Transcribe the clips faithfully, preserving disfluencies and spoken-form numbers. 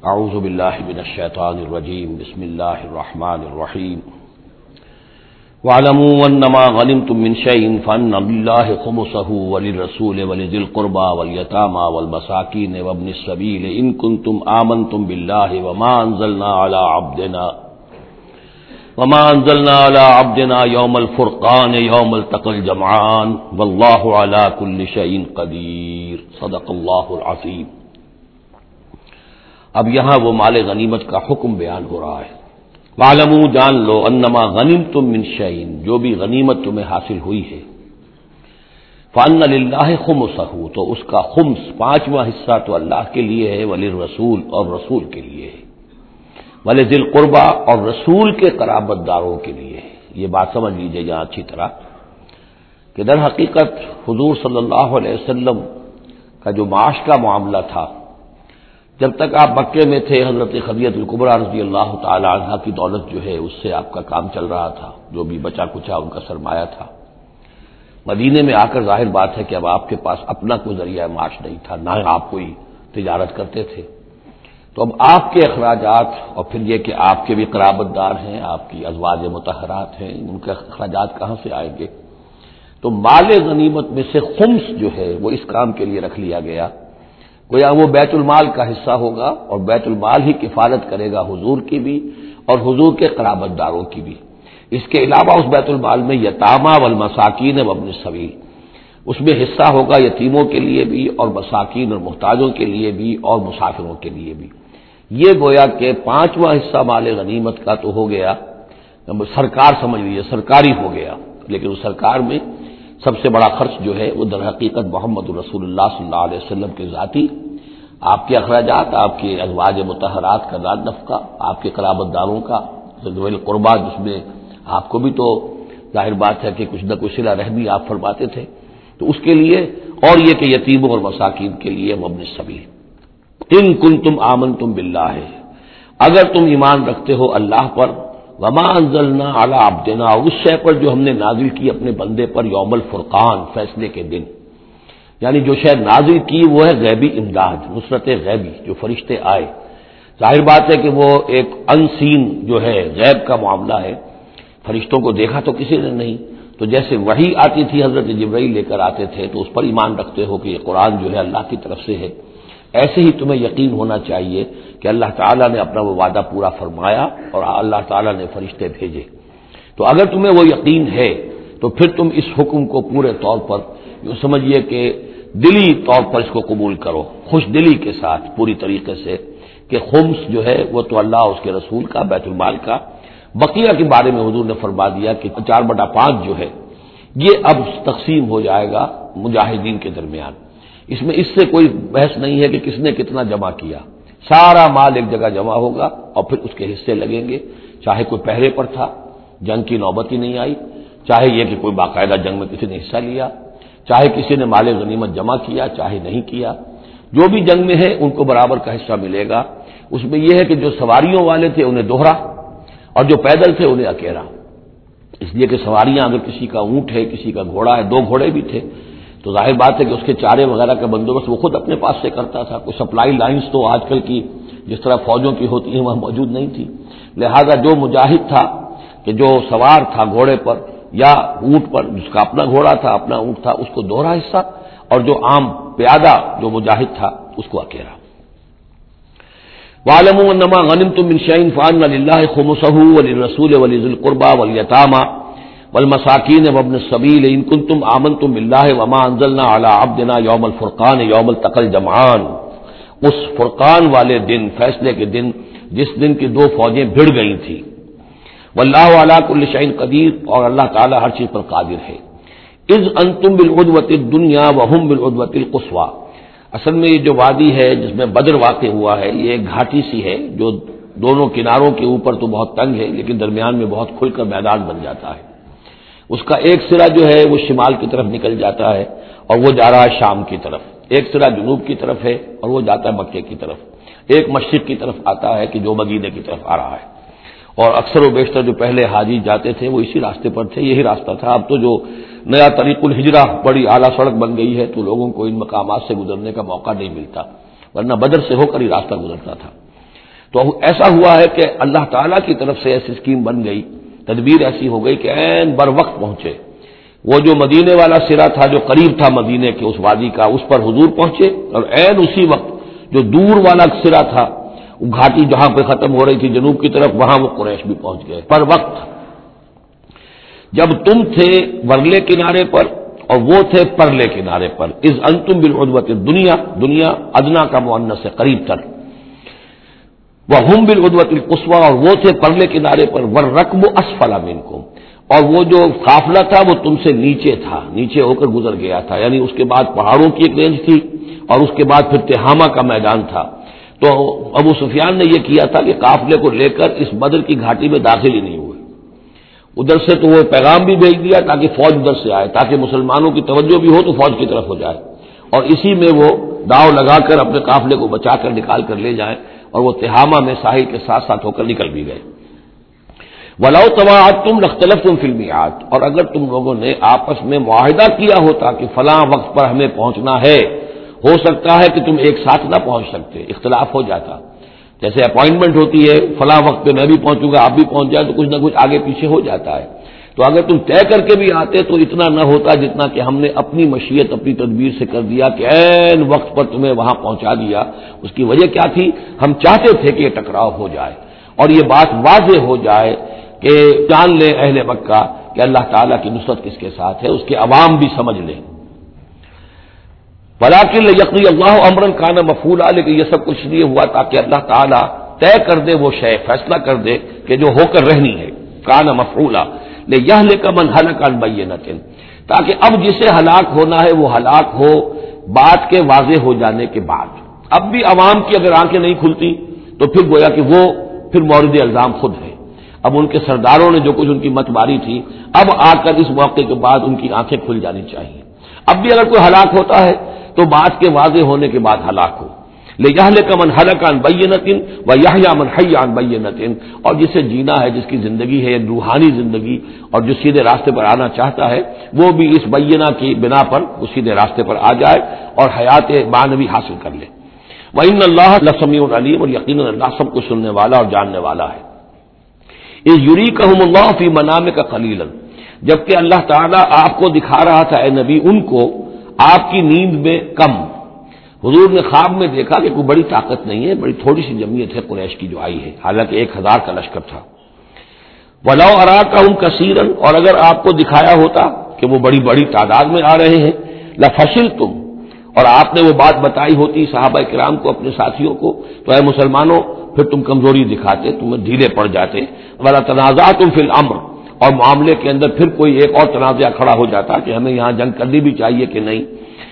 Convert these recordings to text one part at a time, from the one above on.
اعوذ باللہ من الشیطان الرجیم بسم اللہ الرحمن الرحیم وَاعْلَمُوا أَنَّمَا غَنِمْتُم مِّن شَيْءٍ فَأَنَّ لِلَّهِ خُمُسَهُ وَلِلرَّسُولِ وَلِذِي الْقُرْبَىٰ وَالْيَتَامَىٰ وَالْمَسَاكِينِ وَابْنِ السَّبِيلِ إِن كُنتُمْ آمَنتُم بِاللَّهِ وَمَا أَنزَلْنَا عَلَىٰ عَبْدِنَا وَمَا أَنزَلْنَا عَلَىٰ عَبْدِنَا يَوْمَ الْفُرْقَانِ يَوْمَ الْتَقَى الْجَمْعَانِ وَاللَّهُ عَلَىٰ كُلِّ شَيْءٍ قَدِيرٌ صدق اللہ العظیم۔ اب یہاں وہ مال غنیمت کا حکم بیان ہو رہا ہے۔ وَاعْلَمُوا جان لو انما غنمتم من شیء، جو بھی غنیمت تمہیں حاصل ہوئی ہے، فَأَنَّ لِلَّهِ خُمُسَهُ، تو اس کا خمس پانچواں حصہ تو اللہ کے لیے ہے، وَلِلرَّسُولِ اور رسول کے لیے ہے، وَلِذِي الْقُرْبَىٰ اور رسول کے قرابت داروں کے لیے ہے۔ یہ بات سمجھ لیجئے یہاں اچھی طرح کہ در حقیقت حضور صلی اللہ علیہ وسلم کا جو معاش کا معاملہ تھا، جب تک آپ مکے میں تھے، حضرت خدیجہ الکبریٰ رضی اللہ تعالی عنہا کی دولت جو ہے اس سے آپ کا کام چل رہا تھا، جو بھی بچا کچا ان کا سرمایہ تھا۔ مدینے میں آ کر ظاہر بات ہے کہ اب آپ کے پاس اپنا کوئی ذریعہ معاش نہیں تھا، نہ آپ کوئی تجارت کرتے تھے، تو اب آپ کے اخراجات اور پھر یہ کہ آپ کے بھی قرابت دار ہیں، آپ کی ازواج مطہرات ہیں، ان کے اخراجات کہاں سے آئیں گے؟ تو مال غنیمت میں سے خمس جو ہے وہ اس کام کے لیے رکھ لیا گیا، گویا وہ بیت المال کا حصہ ہوگا، اور بیت المال ہی کفالت کرے گا حضور کی بھی اور حضور کے قرابت داروں کی بھی۔ اس کے علاوہ اس بیت المال میں یتامى والمساکین وابن السبیل، اس میں حصہ ہوگا یتیموں کے لیے بھی اور مساکین اور محتاجوں کے لیے بھی اور مسافروں کے لیے بھی۔ یہ گویا کہ پانچواں حصہ مال غنیمت کا تو ہو گیا، سرکار سمجھ لیجیے سرکاری ہو گیا، لیکن اس سرکار میں سب سے بڑا خرچ جو ہے وہ در حقیقت محمد رسول اللہ صلی اللہ علیہ وسلم کے ذاتی، آپ کے اخراجات، آپ کے ازواج مطہرات کا ذات نفقہ، آپ کے قرابت داروں کا ذوی القربیٰ، جس میں آپ کو بھی تو ظاہر بات ہے کہ کچھ نہ کچھ صلہ رحمی آپ فرماتے تھے، تو اس کے لیے، اور یہ کہ یتیموں اور مساکین کے لیے وابن السبیل۔ ان کنتم آمنتم باللہ، اگر تم ایمان رکھتے ہو اللہ پر، وما انزلنا علی عبدنا، اس شے پر جو ہم نے نازل کی اپنے بندے پر، یوم الفرقان، فیصلے کے دن، یعنی جو شے نازل کی وہ ہے غیبی امداد، نصرت غیبی، جو فرشتے آئے۔ ظاہر بات ہے کہ وہ ایک انسین جو ہے غیب کا معاملہ ہے، فرشتوں کو دیکھا تو کسی نے نہیں، تو جیسے وحی آتی تھی حضرت جبرائیل لے کر آتے تھے تو اس پر ایمان رکھتے ہو کہ یہ قرآن جو ہے اللہ کی طرف سے ہے، ایسے ہی تمہیں یقین ہونا چاہیے کہ اللہ تعالیٰ نے اپنا وہ وعدہ پورا فرمایا اور اللہ تعالیٰ نے فرشتے بھیجے۔ تو اگر تمہیں وہ یقین ہے تو پھر تم اس حکم کو پورے طور پر یوں سمجھیے کہ دلی طور پر اس کو قبول کرو، خوش دلی کے ساتھ پوری طریقے سے، کہ خمس جو ہے وہ تو اللہ اور اس کے رسول کا، بیت المال کا۔ بقیہ کے بارے میں حضور نے فرما دیا کہ چار بٹا پانچ جو ہے یہ اب تقسیم ہو جائے گا مجاہدین کے درمیان۔ اس میں اس سے کوئی بحث نہیں ہے کہ کس نے کتنا جمع کیا، سارا مال ایک جگہ جمع ہوگا اور پھر اس کے حصے لگیں گے، چاہے کوئی پہرے پر تھا، جنگ کی نوبت ہی نہیں آئی، چاہے یہ کہ کوئی باقاعدہ جنگ میں کسی نے حصہ لیا، چاہے کسی نے مال غنیمت جمع کیا، چاہے نہیں کیا، جو بھی جنگ میں ہے ان کو برابر کا حصہ ملے گا۔ اس میں یہ ہے کہ جو سواریوں والے تھے انہیں دوہرا، اور جو پیدل تھے انہیں اکیلا، اس لیے کہ سواریاں اگر کسی کا اونٹ ہے، کسی کا گھوڑا ہے، دو گھوڑے بھی تھے، تو ظاہر بات ہے کہ اس کے چارے وغیرہ کا بندوبست وہ خود اپنے پاس سے کرتا تھا، کوئی سپلائی لائنز تو آج کل کی جس طرح فوجوں کی ہوتی ہیں وہاں موجود نہیں تھی، لہذا جو مجاہد تھا کہ جو سوار تھا گھوڑے پر یا اونٹ پر، جس کا اپنا گھوڑا تھا اپنا اونٹ تھا، اس کو دوہرا حصہ، اور جو عام پیادہ جو مجاہد تھا اس کو اکیلا۔ وَاعْلَمُوا أَنَّمَا غَنِمْتُم مِّن شَيْءٍ فَأَنَّ لِلَّهِ خُمُسَهُ وَلِلرَّسُولِ وَلِذِي الْقُرْبَىٰ وَالْيَتَامَىٰ والمساکین وابن السبیل ان کنتم آمنتم باللہ وما انزلنا علی عبدنا یوم الفرقان یوم التقى الجمعان، اس فرقان والے دن، فیصلے کے دن، جس دن کی دو فوجیں بھڑ گئی تھیں۔ واللہ علی کل شیء قدیر، اور اللہ تعالی ہر چیز پر قادر ہے۔ اذ انتم بالعدوۃ الدنیا وهم بالعدوۃ القصویٰ، اصل میں یہ جو وادی ہے جس میں بدر واقع ہوا ہے یہ ایک گھاٹی سی ہے جو دونوں کناروں کے اوپر تو بہت تنگ ہے لیکن درمیان میں بہت کھل کر میدان بن جاتا ہے۔ اس کا ایک سرا جو ہے وہ شمال کی طرف نکل جاتا ہے اور وہ جا رہا ہے شام کی طرف، ایک سرا جنوب کی طرف ہے اور وہ جاتا ہے مکے کی طرف، ایک مشرق کی طرف آتا ہے کہ جو مدینے کی طرف آ رہا ہے، اور اکثر و بیشتر جو پہلے حاجی جاتے تھے وہ اسی راستے پر تھے، یہی راستہ تھا۔ اب تو جو نیا طریق الہجرہ بڑی اعلیٰ سڑک بن گئی ہے تو لوگوں کو ان مقامات سے گزرنے کا موقع نہیں ملتا، ورنہ بدر سے ہو کر ہی راستہ گزرتا تھا۔ تو ایسا ہوا ہے کہ اللہ تعالیٰ کی طرف سے ایسی اسکیم بن گئی، تدبیر ایسی ہو گئی کہ عین بر وقت پہنچے، وہ جو مدینے والا سرا تھا جو قریب تھا مدینے کے اس وادی کا، اس پر حضور پہنچے، اور عین اسی وقت جو دور والا سرا تھا، وہ گھاٹی جہاں پہ ختم ہو رہی تھی جنوب کی طرف، وہاں وہ قریش بھی پہنچ گئے پر وقت۔ جب تم تھے ورلے کنارے پر اور وہ تھے پرلے کنارے پر، اذ انتم بالعدوۃ الدنیا، دنیا ادنا کا مؤنث سے قریب تر، وہم بالعدوۃ القصویٰ، اور وہ تھے پرلے کنارے پر، والرکب اسفل منکم، اور وہ جو قافلہ تھا وہ تم سے نیچے تھا، نیچے ہو کر گزر گیا تھا، یعنی اس کے بعد پہاڑوں کی ایک رینج تھی اور اس کے بعد پھر تہامہ کا میدان تھا۔ تو ابو سفیان نے یہ کیا تھا کہ قافلے کو لے کر اس بدر کی گھاٹی میں داخل ہی نہیں ہوئے، ادھر سے تو وہ پیغام بھی بھیج دیا تاکہ فوج ادھر سے آئے، تاکہ مسلمانوں کی توجہ بھی ہو تو فوج کی طرف ہو جائے، اور اسی میں وہ داؤ لگا کر اپنے قافلے کو بچا کر نکال کر لے جائیں، اور وہ تہامہ میں ساحل کے ساتھ ساتھ ہو کر نکل بھی گئے۔ وَلَوْ تَوَاعَدتُّمْ لَاخْتَلَفْتُمْ فِي الْمِيعَادِ، اور اگر تم لوگوں نے آپس میں معاہدہ کیا ہوتا کہ فلاں وقت پر ہمیں پہنچنا ہے، ہو سکتا ہے کہ تم ایک ساتھ نہ پہنچ سکتے، اختلاف ہو جاتا، جیسے اپائنٹمنٹ ہوتی ہے فلاں وقت پہ میں بھی پہنچوں گا آپ بھی پہنچ جائے تو کچھ نہ کچھ آگے پیچھے ہو جاتا ہے، تو اگر تم طے کر کے بھی آتے تو اتنا نہ ہوتا جتنا کہ ہم نے اپنی مشیت اپنی تدبیر سے کر دیا کہ عین وقت پر تمہیں وہاں پہنچا دیا۔ اس کی وجہ کیا تھی؟ ہم چاہتے تھے کہ یہ ٹکراؤ ہو جائے اور یہ بات واضح ہو جائے کہ جان لے اہل مکہ کہ اللہ تعالیٰ کی نصرت کس کے ساتھ ہے، اس کے عوام بھی سمجھ لیں۔ وَلَٰكِن لِيَقْضِيَ اللَّهُ أَمْرًا كَانَ مَفْعُولًا، لیکن یہ سب کچھ لیے ہوا تاکہ اللہ تعالیٰ طے کر دے وہ شے، فیصلہ کر دے کہ جو ہو کر رہنی ہے، كَانَ مَفْعُولًا لِيَهْلِكَ مَنْ هَلَكَ عَنْ بَيِّنَةٍ، تاکہ اب جسے ہلاک ہونا ہے وہ ہلاک ہو بات کے واضح ہو جانے کے بعد۔ اب بھی عوام کی اگر آنکھیں نہیں کھلتی تو پھر گویا کہ وہ پھر مورد الزام خود ہے، اب ان کے سرداروں نے جو کچھ ان کی مت ماری تھی، اب آ کر اس موقع کے بعد ان کی آنکھیں کھل جانی چاہیے۔ اب بھی اگر کوئی ہلاک ہوتا ہے تو بات کے واضح ہونے کے بعد ہلاک ہو، لِيَهْلِكَ مَنْ هَلَكَ عَنْ بَيِّنَةٍ وَيَحْيَىٰ مَنْ حَيَّ عَنْ بَيِّنَةٍ، اور جسے جینا ہے، جس کی زندگی ہے روحانی زندگی، اور جو سیدھے راستے پر آنا چاہتا ہے وہ بھی اس بینہ کی بنا پر وہ سیدھے راستے پر آ جائے اور حیات معنوی حاصل کر لے۔ وَإِنَّ اللَّهَ لَسَمِيعٌ عَلِيمٌ، اور یقیناً اللہ سب کو سننے والا اور جاننے والا ہے۔ اِذْ يُرِيكَهُمُ اللَّهُ فِي مَنَامِكَ قَلِيلًا، جبکہ اللہ تعالیٰ آپ کو دکھا رہا تھا اے نبی ان کو آپ کی نیند میں کم، حضور نے خواب میں دیکھا کہ کوئی بڑی طاقت نہیں ہے، بڑی تھوڑی سی جمعیت ہے قریش کی جو آئی ہے، حالانکہ ایک ہزار کا لشکر تھا۔ وَلَوْ أَرَاكَهُمْ كَثِيرًا، اور اگر آپ کو دکھایا ہوتا کہ وہ بڑی بڑی تعداد میں آ رہے ہیں، لَفَشِلْتُمْ، اور آپ نے وہ بات بتائی ہوتی صحابہ کرام کو اپنے ساتھیوں کو، تو اے مسلمانوں پھر تم کمزوری دکھاتے، تمہیں ڈھیلے پڑ جاتے۔ وَلَا تَنَازَعْتُمْ فِي الْأَمْرِ، اور معاملے کے اندر پھر کوئی ایک اور تنازع کھڑا ہو جاتا کہ ہمیں یہاں جنگ کرنی بھی چاہیے کہ نہیں۔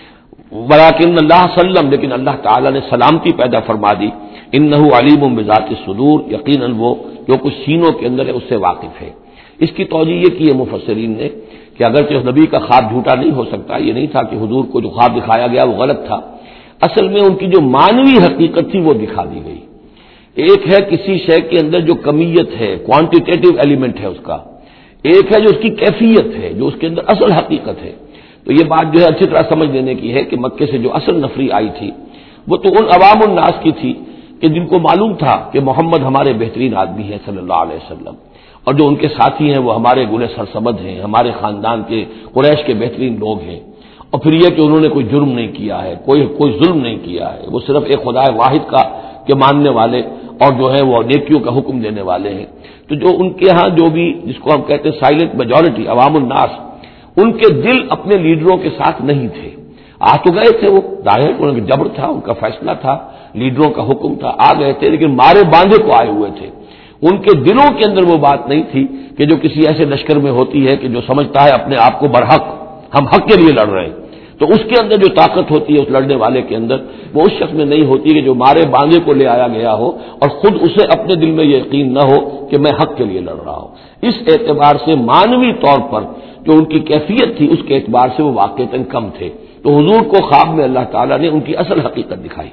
وَلَٰكِنَّ اللَّهَ سَلَّمَ، لیکن اللہ تعالیٰ نے سلامتی پیدا فرما دی۔ إِنَّهُ عَلِيمٌ بِذَاتِ الصُّدُورِ، یقیناً وہ جو کچھ سینوں کے اندر ہے اس سے واقف ہے۔ اس کی توجیہ یہ کی ہے مفسرین نے کہ اگرچہ اس نبی کا خواب جھوٹا نہیں ہو سکتا، یہ نہیں تھا کہ حضور کو جو خواب دکھایا گیا وہ غلط تھا، اصل میں ان کی جو معنوی حقیقت تھی وہ دکھا دی گئی۔ ایک ہے کسی شے کے اندر جو کمیت ہے، کوانٹیٹیو ایلیمنٹ ہے اس کا، ایک ہے جو اس کی کیفیت ہے، جو اس کے اندر اصل حقیقت ہے۔ تو یہ بات جو ہے اچھی طرح سمجھ لینے کی ہے کہ مکے سے جو اصل نفری آئی تھی وہ تو ان عوام الناس کی تھی کہ جن کو معلوم تھا کہ محمد ہمارے بہترین آدمی ہیں صلی اللہ علیہ وسلم، اور جو ان کے ساتھی ہیں وہ ہمارے گلے سرسبد ہیں، ہمارے خاندان کے قریش کے بہترین لوگ ہیں، اور پھر یہ کہ انہوں نے کوئی جرم نہیں کیا ہے، کوئی کوئی ظلم نہیں کیا ہے، وہ صرف ایک خدا واحد کا کے ماننے والے اور جو ہے وہ نیکیوں کا حکم دینے والے ہیں۔ تو جو ان کے ہاں جو بھی جس کو ہم کہتے ہیں سائلنٹ میجورٹی عوام الناس، ان کے دل اپنے لیڈروں کے ساتھ نہیں تھے۔ آ تو گئے تھے وہ ظاہر، ان کا جبر تھا، ان کا فیصلہ تھا، لیڈروں کا حکم تھا، آ گئے تھے، لیکن مارے باندھے کو آئے ہوئے تھے۔ ان کے دلوں کے اندر وہ بات نہیں تھی کہ جو کسی ایسے لشکر میں ہوتی ہے کہ جو سمجھتا ہے اپنے آپ کو برحق، ہم حق کے لیے لڑ رہے ہیں، تو اس کے اندر جو طاقت ہوتی ہے اس لڑنے والے کے اندر، وہ اس شخص میں نہیں ہوتی کہ جو مارے باندھے کو لے آیا گیا ہو اور خود اسے اپنے دل میں یہ یقین نہ ہو کہ میں حق کے لیے لڑ رہا ہوں۔ اس اعتبار سے معنوی طور پر جو ان کی کیفیت تھی اس کے اعتبار سے وہ واقعتاً کم تھے، تو حضور کو خواب میں اللہ تعالیٰ نے ان کی اصل حقیقت دکھائی۔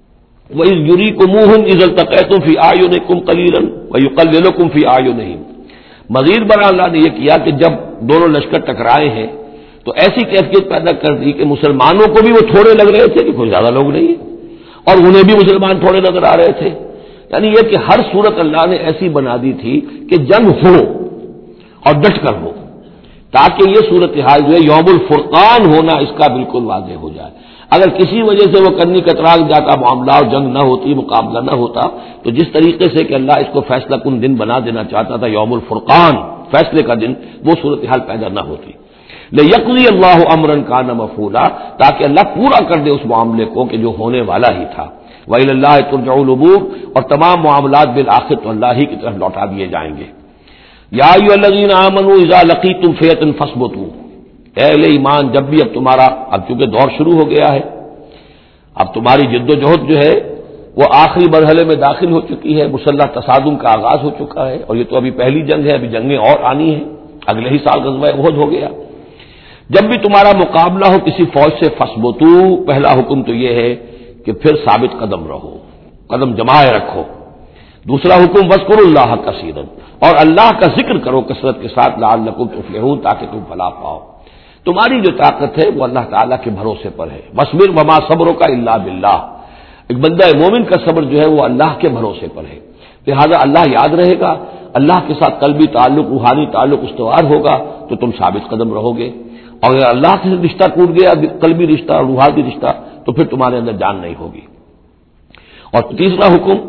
وَإِذْ يُرِيكُمُوهُمْ إِذْ الْتَقَيْتُمْ فِي أَعْيُنِكُمْ قَلِيلًا وَيُقَلِّلُكُمْ فِي أَعْيُنِهِمْ، مزید برآں اللہ نے یہ کیا کہ جب دونوں لشکر ٹکرائے ہیں تو ایسی کیفیت پیدا کر دی کہ مسلمانوں کو بھی وہ تھوڑے لگ رہے تھے کہ کوئی زیادہ لوگ نہیں ہیں، اور انہیں بھی مسلمان تھوڑے نظر آ رہے تھے، یعنی یہ کہ ہر صورت اللہ نے ایسی بنا دی تھی کہ جنگ ہو اور ڈٹ کر ہو، تاکہ یہ صورتحال جو ہے یوم الفرقان ہونا اس کا بالکل واضح ہو جائے۔ اگر کسی وجہ سے وہ کرنی کترا جاتا معاملہ اور جنگ نہ ہوتی، مقابلہ نہ ہوتا، تو جس طریقے سے کہ اللہ اس کو فیصلہ کن دن بنا دینا چاہتا تھا یوم الفرقان، فیصلے کا دن، وہ صورتحال پیدا نہ ہوتی۔ لیقضی اللہ امرا کان مفعولا، تاکہ اللہ پورا کر دے اس معاملے کو کہ جو ہونے والا ہی تھا۔ وإلی اللہ ترجع الامور، اور تمام معاملات بالآخر تو اللہ ہی کی طرف لوٹا دیے جائیں گے۔ یا ایھا الذین آمنوا اذا لقیتم فئۃ فاثبتوا، اے اہل ایمان جب بھی اب تمہارا، اب چونکہ دور شروع ہو گیا ہے، اب تمہاری جد و جہد جو ہے وہ آخری مرحلے میں داخل ہو چکی ہے، مسلح تصادم کا آغاز ہو چکا ہے، اور یہ تو ابھی پہلی جنگ ہے، ابھی جنگیں اور آنی ہیں، اگلے ہی سال غزوہ احد ہو گیا۔ جب بھی تمہارا مقابلہ ہو کسی فوج سے فاثبتوا، پہلا حکم تو یہ ہے کہ پھر ثابت قدم رہو، قدم جمائے رکھو۔ دوسرا حکم واذکروا اللہ کثیرا، اور اللہ کا ذکر کرو کثرت کے ساتھ، لعلکم تفلحون، تاکہ تم فلاح پاؤ۔ تمہاری جو طاقت ہے وہ اللہ تعالیٰ کے بھروسے پر ہے۔ وَاصْبِرْ وَمَا صَبْرُكَ إِلَّا بِاللَّهِ، ایک بندہ مومن کا صبر جو ہے وہ اللہ کے بھروسے پر ہے، لہذا اللہ یاد رہے گا، اللہ کے ساتھ قلبی تعلق، روحانی تعلق استوار ہوگا تو تم ثابت قدم رہو گے، اور اگر اللہ سے رشتہ ٹوٹ گیا، قلبی رشتہ، روحانی رشتہ، تو پھر تمہارے اندر جان نہیں ہوگی۔ اور تیسرا حکم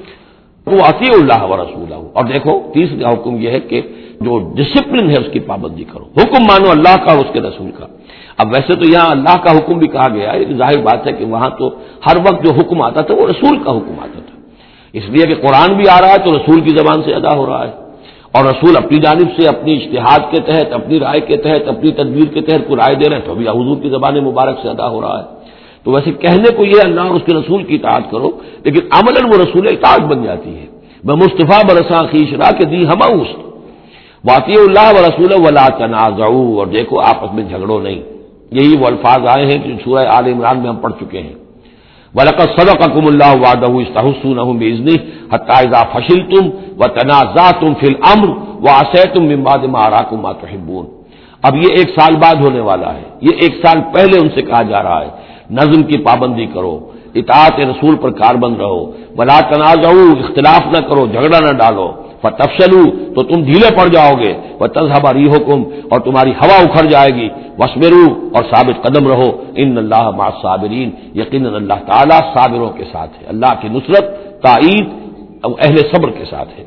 وہ اطیعوا اللہ ورسولہ، اور دیکھو تیسرا حکم یہ ہے کہ جو ڈسپلن ہے اس کی پابندی کرو، حکم مانو اللہ کا اور اس کے رسول کا۔ اب ویسے تو یہاں اللہ کا حکم بھی کہا گیا ہے، ظاہر بات ہے کہ وہاں تو ہر وقت جو حکم آتا تھا وہ رسول کا حکم آتا تھا، اس لیے کہ قرآن بھی آ رہا ہے تو رسول کی زبان سے ادا ہو رہا ہے، اور رسول اپنی جانب سے اپنی اجتہاد کے تحت، اپنی رائے کے تحت، اپنی تدبیر کے تحت کوئی رائے دے رہے ہیں تو ابھی حضور کی زبان مبارک سے ادا ہو رہا ہے۔ تو ویسے کہنے کو یہ اللہ اور اس کے رسول کی اطاعت کرو، لیکن عملاً وہ رسول اطاعت بن جاتی ہے۔ میں مصطفیٰ برساں خیش را کے دی ہما است، واطیعوا اللہ ورسولہ ولا تنازعوا، اور دیکھو آپس میں جھگڑو نہیں۔ یہی وہ الفاظ آئے ہیں جو سورہ آل عمران میں ہم پڑھ چکے ہیں۔ وَلَقَدْ صَدَقَكُمُ اللَّهُ وَعْدَهُ إِذْ تَحُسُّونَهُم بِإِذْنِهِ حَتَّىٰ إِذَا فَشِلْتُمْ وَتَنَازَعْتُمْ فِي الْأَمْرِ وَعَصَيْتُم مِّن بَعْدِ مَا أَرَاكُم مَّا تُحِبُّونَ۔ اب یہ ایک سال بعد ہونے والا ہے، یہ ایک سال پہلے ان سے کہا جا رہا ہے نظم کی پابندی کرو، اطاعت رسول پر کاربند رہو، ولا تنازعوا، اختلاف نہ کرو، جھگڑا نہ ڈالو، فتفشلوا، تو تم ڈھیلے پڑ جاؤ گے، وتذهب ريحكم، اور تمہاری ہوا اکھڑ جائے گی، واصبروا، اور ثابت قدم رہو، ان اللہ مع الصابرین، یقینا اللہ تعالیٰ صابروں کے ساتھ ہے، اللہ کی نصرت، تائید اہل صبر کے ساتھ ہے۔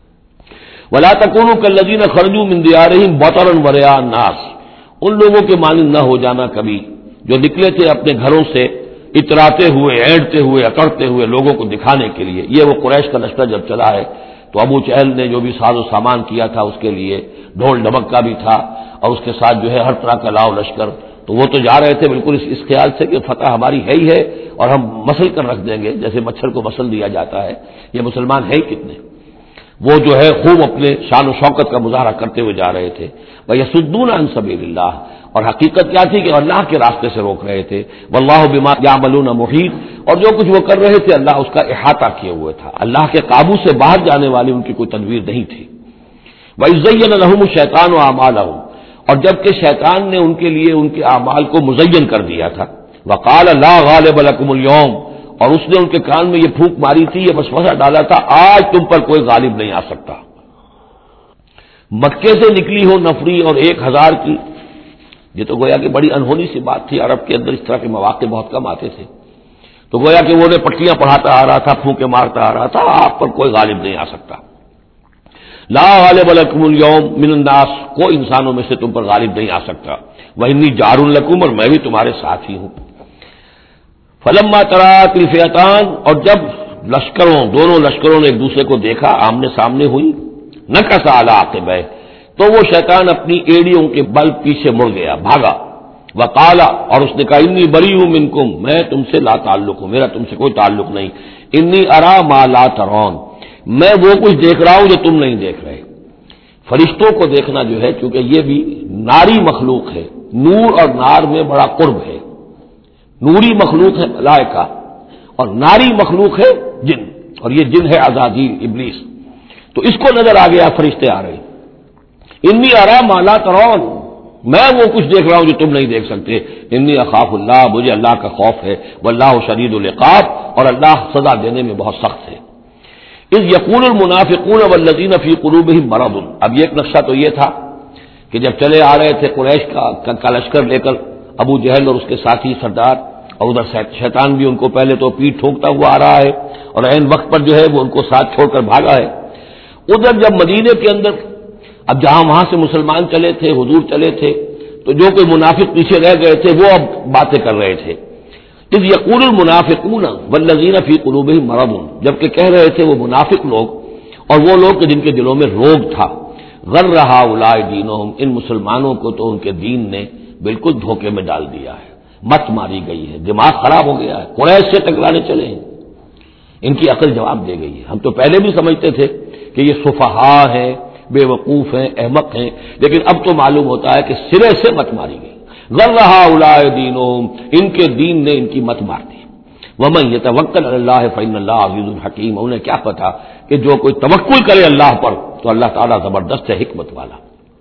ولا تكونوا كالذين خرجوا من ديارهم بطرا ورئاء الناس، ان لوگوں کے مانند نہ ہو جانا کبھی جو نکلے تھے اپنے گھروں سے اتراتے ہوئے، اینٹتے ہوئے، اکڑتے ہوئے لوگوں کو دکھانے کے لیے۔ یہ وہ قریش کا لشکر جب چلا ہے تو ابو جہل نے جو بھی ساز و سامان کیا تھا اس کے لیے ڈھول ڈھمک کا بھی تھا، اور اس کے ساتھ جو ہے ہر طرح کا لاؤ لشکر، تو وہ تو جا رہے تھے بالکل اس, اس خیال سے کہ فتح ہماری ہے ہی ہے اور ہم مسل کر رکھ دیں گے، جیسے مچھر کو مسل دیا جاتا ہے۔ یہ مسلمان ہے ہی کتنے، وہ جو ہے خوب اپنے شان و شوکت کا مظاہرہ کرتے ہوئے جا رہے تھے۔ وَيَصُدُّونَ عَن سَبِيلِ اللَّهِ، اور حقیقت کیا تھی کہ اللہ کے راستے سے روک رہے تھے۔ وَاللَّهُ بِمَا يَعْمَلُونَ مُحِيطٌ، اور جو کچھ وہ کر رہے تھے اللہ اس کا احاطہ کیے ہوئے تھا، اللہ کے قابو سے باہر جانے والی ان کی کوئی تدبیر نہیں تھی۔ وَإِذْ زَيَّنَ لَهُمُ الشَّيْطَانُ أَعْمَالَهُمْ، اور جبکہ شیطان نے ان کے لیے ان کے اعمال کو مزین کر دیا تھا۔ وَقَالَ لَا غَالِبَ لَكُمُ الْيَوْمَ، اور اس نے ان کے کان میں یہ پھونک ماری تھی، یہ وسوسہ ڈالا تھا، آج تم پر کوئی غالب نہیں آ سکتا۔ مکے سے نکلی ہو نفری اور ایک ہزار کی، یہ تو گویا کہ بڑی انہونی سی بات تھی، عرب کے اندر اس طرح کے مواقع بہت کم آتے تھے، تو گویا کہ وہ نے پٹیاں پڑھاتا آ رہا تھا، پھونکے مارتا آ رہا تھا، آپ پر کوئی غالب نہیں آ سکتا۔ لا غالب لکم اليوم من الناس، کوئی انسانوں میں سے تم پر غالب نہیں آ سکتا۔ وانی جار لکم، اور میں بھی تمہارے ساتھ ہی ہوں۔ فلما تراءت الفئتان، اور جب لشکروں دونوں لشکروں نے ایک دوسرے کو دیکھا، آمنے سامنے ہوئی، نکص علی عقبیہ، تو وہ شیطان اپنی ایڑیوں کے بل پیچھے مڑ گیا، بھاگا۔ وقال، اور اس نے کہا انی بریء منکم، میں تم سے لا تعلق ہوں، میرا تم سے کوئی تعلق نہیں۔ انی ارا ما لا ترون، میں وہ کچھ دیکھ رہا ہوں جو تم نہیں دیکھ رہے۔ فرشتوں کو دیکھنا جو ہے، چونکہ یہ بھی ناری مخلوق ہے، نور اور نار میں بڑا قرب ہے، نوری مخلوق ہے ملائکہ اور ناری مخلوق ہے جن، اور یہ جن ہے عزازیل ابلیس، تو اس کو نظر آ گیا فرشتے آ رہے۔ انی ارا ما لا ترون، میں وہ کچھ دیکھ رہا ہوں جو تم نہیں دیکھ سکتے۔ انی اخاف اللہ، مجھے اللہ کا خوف ہے۔ واللہ شدید العقاب، اور اللہ سزا دینے میں بہت سخت ہے۔ اذ یقول المنافقون والذین فی قلوبہم مرض. اب یہ ایک نقشہ تو یہ تھا کہ جب چلے آ رہے تھے قریش کا کا لشکر لے کر ابو جہل اور اس کے ساتھی سردار، اور ادھر شیطان بھی ان کو پہلے تو پیٹ ٹھوکتا ہوا آ رہا ہے اور عین وقت پر جو ہے وہ ان کو ساتھ چھوڑ کر بھاگا ہے. ادھر جب مدینے کے اندر اب جہاں وہاں سے مسلمان چلے تھے، حضور چلے تھے، تو جو کوئی منافق پیچھے رہ گئے تھے وہ اب باتیں کر رہے تھے. اذ یقول المنافقون والذین فی قلوبہم مرض، جبکہ کہہ رہے تھے وہ منافق لوگ اور وہ لوگ کہ جن کے دلوں میں روگ تھا، غر ہؤلاء دینہم، ان مسلمانوں کو تو ان کے دین نے بالکل دھوکے میں ڈال دیا ہے، مت ماری گئی ہے، دماغ خراب ہو گیا ہے، قریش سے ٹکرانے چلے ہیں، ان کی عقل جواب دے گئی ہے. ہم تو پہلے بھی سمجھتے تھے کہ یہ سفہاء ہیں، بے وقوف ہیں، احمق ہیں، لیکن اب تو معلوم ہوتا ہے کہ سرے سے مت ماری گئی. غر ہؤلاء دینہم، ان کے دین نے ان کی مت مار دی. ومن یتوکل علی اللہ فإن اللہ عزیز حکیم، انہیں کیا پتا کہ جو کوئی توکل کرے اللہ پر تو اللہ تعالیٰ زبردست ہے، حکمت والا.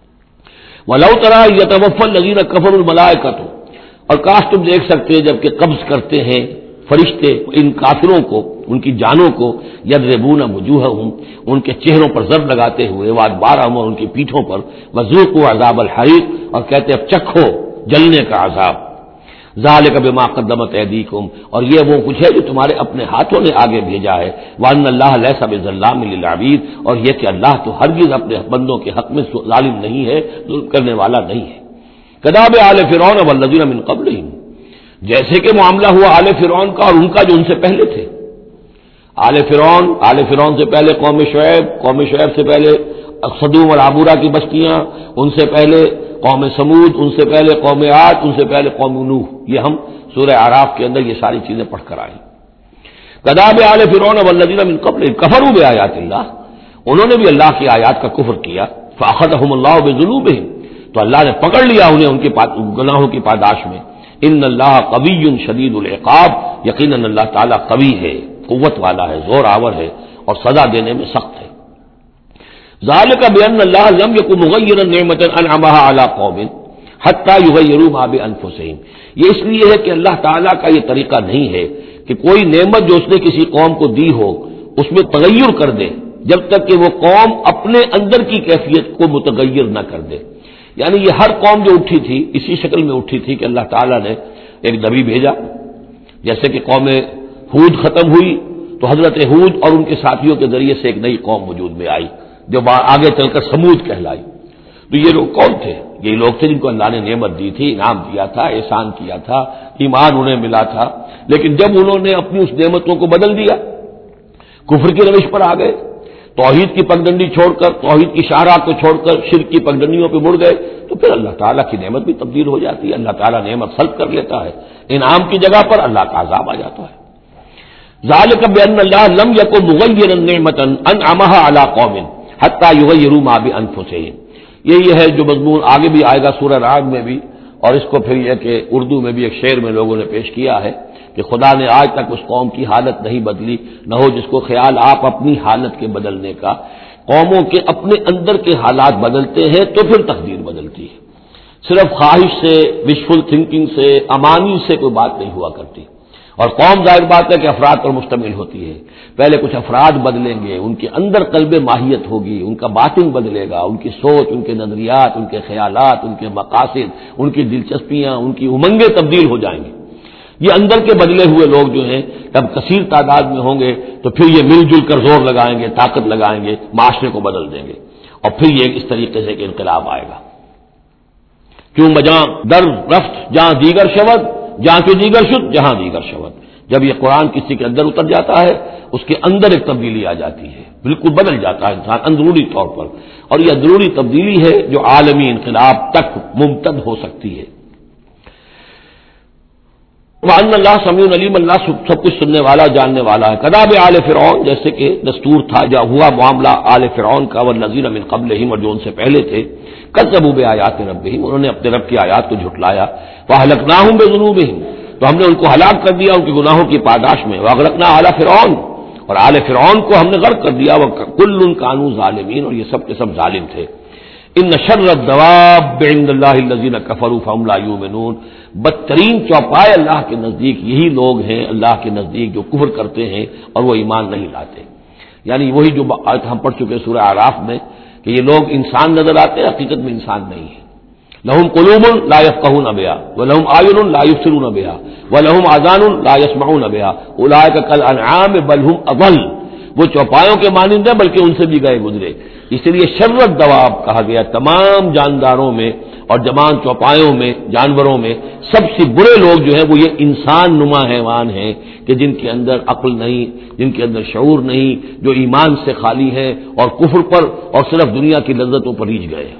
وَلَوْ تَرَىٰ يَتَوَفَّى الَّذِينَ كَفَرُوا الْمَلَائِكَةُ، اور کاش تم دیکھ سکتے جب کہ قبض کرتے ہیں فرشتے ان کافروں کو، ان کی جانوں کو، یضربون وجوہہم، ان کے چہروں پر ضرب لگاتے ہوئے، وادبارہم، اور ان کی پیٹھوں پر، وذوقوا عذاب الحریق، اور کہتے اب چکھو جلنے کا عذاب. ذالک بما قدمت ایدیکم، اور یہ وہ کچھ ہے جو تمہارے اپنے ہاتھوں نے آگے بھیجا ہے. وان اللہ لیس بظلام للعبید، اور یہ کہ اللہ تو ہرگز اپنے بندوں کے حق میں ظالم نہیں ہے، ظلم کرنے والا نہیں ہے. کداب آل فرعون والذین من قبلہم، جیسے کہ معاملہ ہوا آل فرعون کا اور ان کا جو ان سے پہلے تھے. آل فرعون آل فرعون سے پہلے قوم شعیب، قوم شعیب سے پہلے صدوم اور عبورہ کی بستیاں، ان سے پہلے قوم سمود، ان سے پہلے قوم عاد، ان سے پہلے قوم نوح. یہ ہم سورہ اعراف کے اندر یہ ساری چیزیں پڑھ کر آئے. کذاب آل فرعون والذین من قبلہم کفروا بآیات اللہ، انہوں نے بھی اللہ کی آیات کا کفر کیا. فاخذہم اللہ بذنوبہم، تو اللہ نے پکڑ لیا انہیں ان کے گناہوں کی پاداش میں. ان اللہ قوی شدید العقاب، یقیناً اللہ تعالیٰ قوی ہے، قوت والا ہے، زور آور ہے، اور سزا دینے میں سخت ہے. ذالک بان اللہ لم یکن مغیرا نعمۃ انعمها علی قوم حتی یغیروا ما بانفسہم، یہ اس لیے ہے کہ اللہ تعالیٰ کا یہ طریقہ نہیں ہے کہ کوئی نعمت جو اس نے کسی قوم کو دی ہو اس میں تغیر کر دے جب تک کہ وہ قوم اپنے اندر کی کیفیت کو متغیر نہ کر دے. یعنی یہ ہر قوم جو اٹھی تھی اسی شکل میں اٹھی تھی کہ اللہ تعالیٰ نے ایک نبی بھیجا، جیسے کہ قوم ہود ختم ہوئی تو حضرت ہود اور ان کے ساتھیوں کے ذریعے سے ایک نئی قوم وجود میں آئی جو آگے چل کر سمود کہلائی. تو یہ لوگ کون تھے؟ یہ لوگ تھے جن کو اللہ نے نعمت دی تھی، انعام دیا تھا، احسان کیا تھا، ایمان انہیں ملا تھا، لیکن جب انہوں نے اپنی اس نعمتوں کو بدل دیا، کفر کی روش پر آ گئے، توحید کی پگڈنڈی چھوڑ کر، توحید کی شاہراہ کو چھوڑ کر شرک کی پگڈنڈیوں پہ مڑ گئے، تو پھر اللہ تعالیٰ کی نعمت بھی تبدیل ہو جاتی ہے. اللہ تعالیٰ نعمت سلب کر لیتا ہے، انعام کی جگہ پر اللہ کا عذاب آ جاتا ہے. ذالک بان اللہ لم یکن مغیرا نعمۃ انعمها علی قوم حتی یغیروا ما بانفسہم. یہی ہے جو مضمون آگے بھی آئے گا سورہ رعد میں بھی، اور اس کو پھر یہ کہ اردو میں بھی ایک شعر میں لوگوں نے پیش کیا ہے کہ خدا نے آج تک اس قوم کی حالت نہیں بدلی، نہ ہو جس کو خیال آپ اپنی حالت کے بدلنے کا. قوموں کے اپنے اندر کے حالات بدلتے ہیں تو پھر تقدیر بدلتی ہے. صرف خواہش سے، وشفل تھنکنگ سے، امانی سے کوئی بات نہیں ہوا کرتی. اور قوم ظاہر بات ہے کہ افراد پر مشتمل ہوتی ہے. پہلے کچھ افراد بدلیں گے، ان کے اندر قلب ماہیت ہوگی، ان کا باطن بدلے گا، ان کی سوچ، ان کے نظریات، ان کے خیالات، ان کے مقاصد، ان کی دلچسپیاں، ان کی امنگیں تبدیل ہو جائیں گی. یہ اندر کے بدلے ہوئے لوگ جو ہیں جب کثیر تعداد میں ہوں گے تو پھر یہ مل جل کر زور لگائیں گے، طاقت لگائیں گے، معاشرے کو بدل دیں گے، اور پھر یہ اس طریقے سے کہ انقلاب آئے گا. کیوں بجاں در رفت جہاں دیگر شود، جہاں کی دیگر شد جہاں دیگر شود. جب یہ قرآن کسی کے اندر اتر جاتا ہے اس کے اندر ایک تبدیلی آ جاتی ہے، بالکل بدل جاتا ہے انسان اندرونی طور پر، اور یہ اندرونی تبدیلی ہے جو عالمی انقلاب تک ممتد ہو سکتی ہے. وَأَنَّ اللَّهَ سَمِيعٌ عَلِيمٌ، اللہ سب کچھ سننے والا، جاننے والا ہے. کداب آل فرعون، جیسے کہ دستور تھا جا ہوا معاملہ آل فرعون کا، والذین من قبلہم، اور جو ان سے پہلے تھے، کذبوا بآیات ربہم، انہوں نے اپنے رب کی آیات کو جھٹلایا. فأهلكناهم بذنوبہم، تو ہم نے ان کو ہلاک کر دیا ان کے گناہوں کی پاداش میں. وأغرقنا آل فرعون، اور آل فرعون کو ہم نے غرق کر دیا. وکل کانوا ظالمین، اور یہ سب کے سب ظالم تھے. ان شر الدواب عند اللہ الذین کفروا فهم لا یؤمنون، بدترین چوپائے اللہ کے نزدیک یہی لوگ ہیں، اللہ کے نزدیک جو کفر کرتے ہیں اور وہ ایمان نہیں لاتے. یعنی وہی جو آیت ہم پڑھ چکے سورہ اعراف میں کہ یہ لوگ انسان نظر آتے ہیں، حقیقت میں انسان نہیں ہے. لہم قلوب لا یفقہون بہا ولہم اعین لا یبصرون بہا ولہم آذان لا یسمعون بہا اولئک کالانعام بل ہم اضل. وہ چوپایوں کے مانند ہیں بلکہ ان سے بھی گئے گزرے. اس لیے شرت دواب کہا گیا تمام جانداروں میں اور جمان چوپایوں میں، جانوروں میں سب سے برے لوگ جو ہیں وہ یہ انسان نما حیوان ہیں کہ جن کے اندر عقل نہیں، جن کے اندر شعور نہیں، جو ایمان سے خالی ہیں اور کفر پر اور صرف دنیا کی لذتوں پر ریجھ گئے.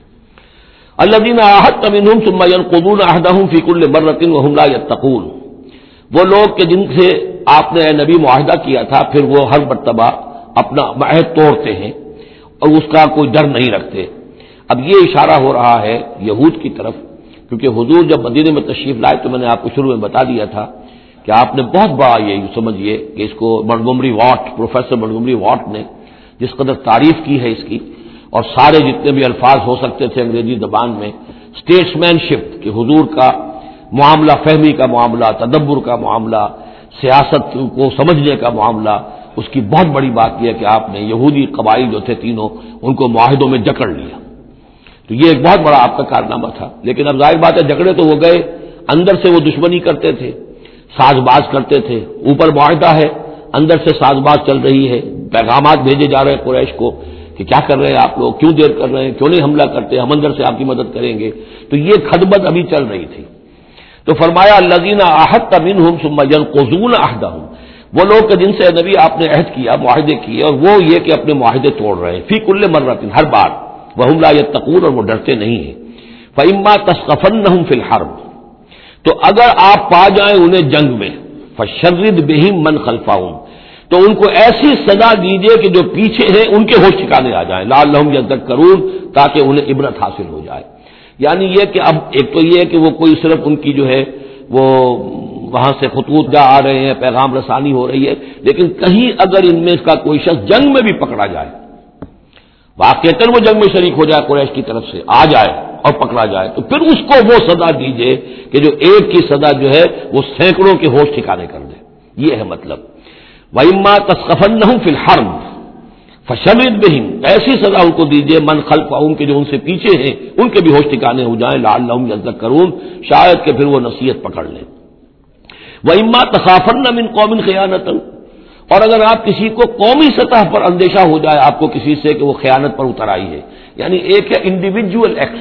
الذین عاہدت منہم ثم ینقضون عہدہم فی کل مرۃ وہم لا یتقون. وہ لوگ کہ جن سے آپ نے اے نبی معاہدہ کیا تھا پھر وہ ہر مرتبہ اپنا عہد توڑتے ہیں اور اس کا کوئی ڈر نہیں رکھتے. اب یہ اشارہ ہو رہا ہے یہود کی طرف، کیونکہ حضور جب مدینے میں تشریف لائے تو میں نے آپ کو شروع میں بتا دیا تھا کہ آپ نے بہت بڑا یہ سمجھیے کہ اس کو Montgomery Watt, professor Montgomery Watt نے جس قدر تعریف کی ہے اس کی، اور سارے جتنے بھی الفاظ ہو سکتے تھے انگریزی زبان میں، اسٹیٹس مین شپ کہ حضور کا معاملہ، فہمی کا معاملہ، تدبر کا معاملہ، سیاست کو سمجھنے کا معاملہ، اس کی بہت بڑی بات یہ ہے کہ آپ نے یہودی قبائل جو تھے تینوں ان کو معاہدوں میں جکڑ لیا. تو یہ ایک بہت بڑا آپ کا کارنامہ تھا. لیکن اب ظاہر بات ہے جکڑے تو وہ گئے، اندر سے وہ دشمنی کرتے تھے، ساز باز کرتے تھے. اوپر معاہدہ ہے، اندر سے ساز باز چل رہی ہے، پیغامات بھیجے جا رہے ہیں قریش کو کہ کیا کر رہے ہیں آپ لوگ، کیوں دیر کر رہے ہیں، کیوں نہیں حملہ کرتے، ہم اندر سے آپ کی مدد کریں گے. تو یہ خدمت ابھی چل رہی تھی. تو فرمایا الذین عاہدت منہم ثم ینقضون عہدہم، وہ لوگ کہ جن سے نبی آپ نے عہد کیا، معاہدے کیے، اور وہ یہ کہ اپنے معاہدے توڑ رہے ہیں فی کل مرۃ، ہر بار، وہم لا یتقون، اور وہ ڈرتے نہیں ہیں. فإما تثقفنہم فی الحرب، تو اگر آپ پا جائیں انہیں جنگ میں، فشرد بہم من خلفہم، تو ان کو ایسی سزا دیجئے کہ جو پیچھے ہیں ان کے ہوش ٹھکانے آ جائیں، لعلہم یذکرون، تاکہ انہیں عبرت حاصل ہو جائے. یعنی یہ کہ اب ایک تو یہ کہ وہ کوئی صرف ان کی جو ہے وہ وہاں سے خطوط جا آ رہے ہیں، پیغام رسانی ہو رہی ہے، لیکن کہیں اگر ان میں اس کا کوئی شخص جنگ میں بھی پکڑا جائے، واقعتاً وہ جنگ میں شریک ہو جائے، قریش کی طرف سے آ جائے اور پکڑا جائے، تو پھر اس کو وہ سزا دیجئے کہ جو ایک کی سزا جو ہے وہ سینکڑوں کے ہوش ٹھکانے کر دے. یہ ہے مطلب. وَإِمَّا تَثْقَفَنَّهُمْ فِي الْحَرْبِ فَشَرِّدْ بِهِمْ، ایسی سزا ان کو دیجئے من خلفہم کے جو ان سے پیچھے ہیں ان کے بھی ہوش ٹھکانے ہو جائیں، لعلہم یذکرون، شاید کہ پھر وہ نصیحت پکڑ لیں. وَإِمَّا تَخَافَنَّ مِنْ قَوْمٍ خِيَانَةً، اور اگر آپ کسی کو قومی سطح پر اندیشہ ہو جائے آپ کو کسی سے کہ وہ خیانت پر اتر آئی ہے، یعنی ایک ہے انڈیویجول ایکٹس،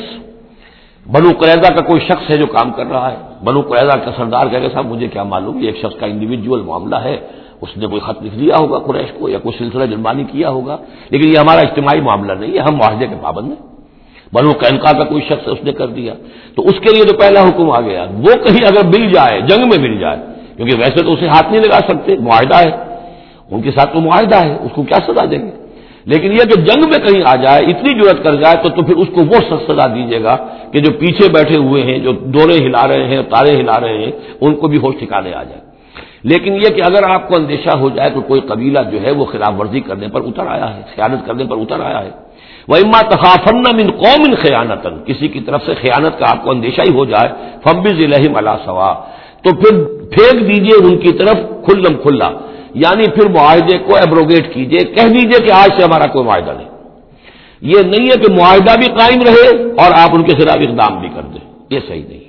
بنو قریظہ کا کوئی شخص ہے جو کام کر رہا ہے، بنو قریظہ کا سردار کہے گا صاحب مجھے کیا معلوم، یہ ایک شخص کا انڈیویجول معاملہ ہے، اس نے کوئی خط لکھ دیا ہوگا قریش کو یا کوئی سلسلہ جرمانی کیا ہوگا، لیکن یہ ہمارا اجتماعی معاملہ نہیں ہے، ہم معاہدے کے پابند ہیں. بنو قینقاع کا کوئی شخص اس نے کر دیا، تو اس کے لیے تو پہلا حکم آ گیا، وہ کہیں اگر مل جائے، جنگ میں مل جائے، کیونکہ ویسے تو اسے ہاتھ نہیں لگا سکتے، معاہدہ ہے ان کے ساتھ، تو معاہدہ ہے، اس کو کیا سزا دیں گے، لیکن یہ کہ جنگ میں کہیں آ جائے، اتنی جرأت کر جائے تو تو پھر اس کو وہ سخت سزا دیجیے گا کہ جو پیچھے بیٹھے ہوئے ہیں، جو ڈورے ہلا رہے ہیں، تارے ہلا رہے ہیں، ان کو بھی ہوش ٹھکانے آ جائے. لیکن یہ کہ اگر آپ کو اندیشہ ہو جائے تو کوئی قبیلہ جو ہے وہ خلاف ورزی کرنے پر اتر آیا ہے، خیانت کرنے پر اتر آیا ہے. وَإِمَّا تَخَافَنَّ مِنْ قَوْمٍ خِيَانَةً، کسی کی طرف سے خیانت کا آپ کو اندیشہ ہی ہو جائے، فَانبِذْ إِلَيْهِمْ عَلَىٰ سَوَاءٍ، تو پھر پھینک دیجئے ان کی طرف کھلم کھلا، یعنی پھر معاہدے کو ایبروگیٹ کیجئے، کہہ دیجئے کہ آج سے ہمارا کوئی معاہدہ نہیں. یہ نہیں ہے کہ معاہدہ بھی قائم رہے اور آپ ان کے خلاف اقدام بھی کر دیں، یہ صحیح نہیں.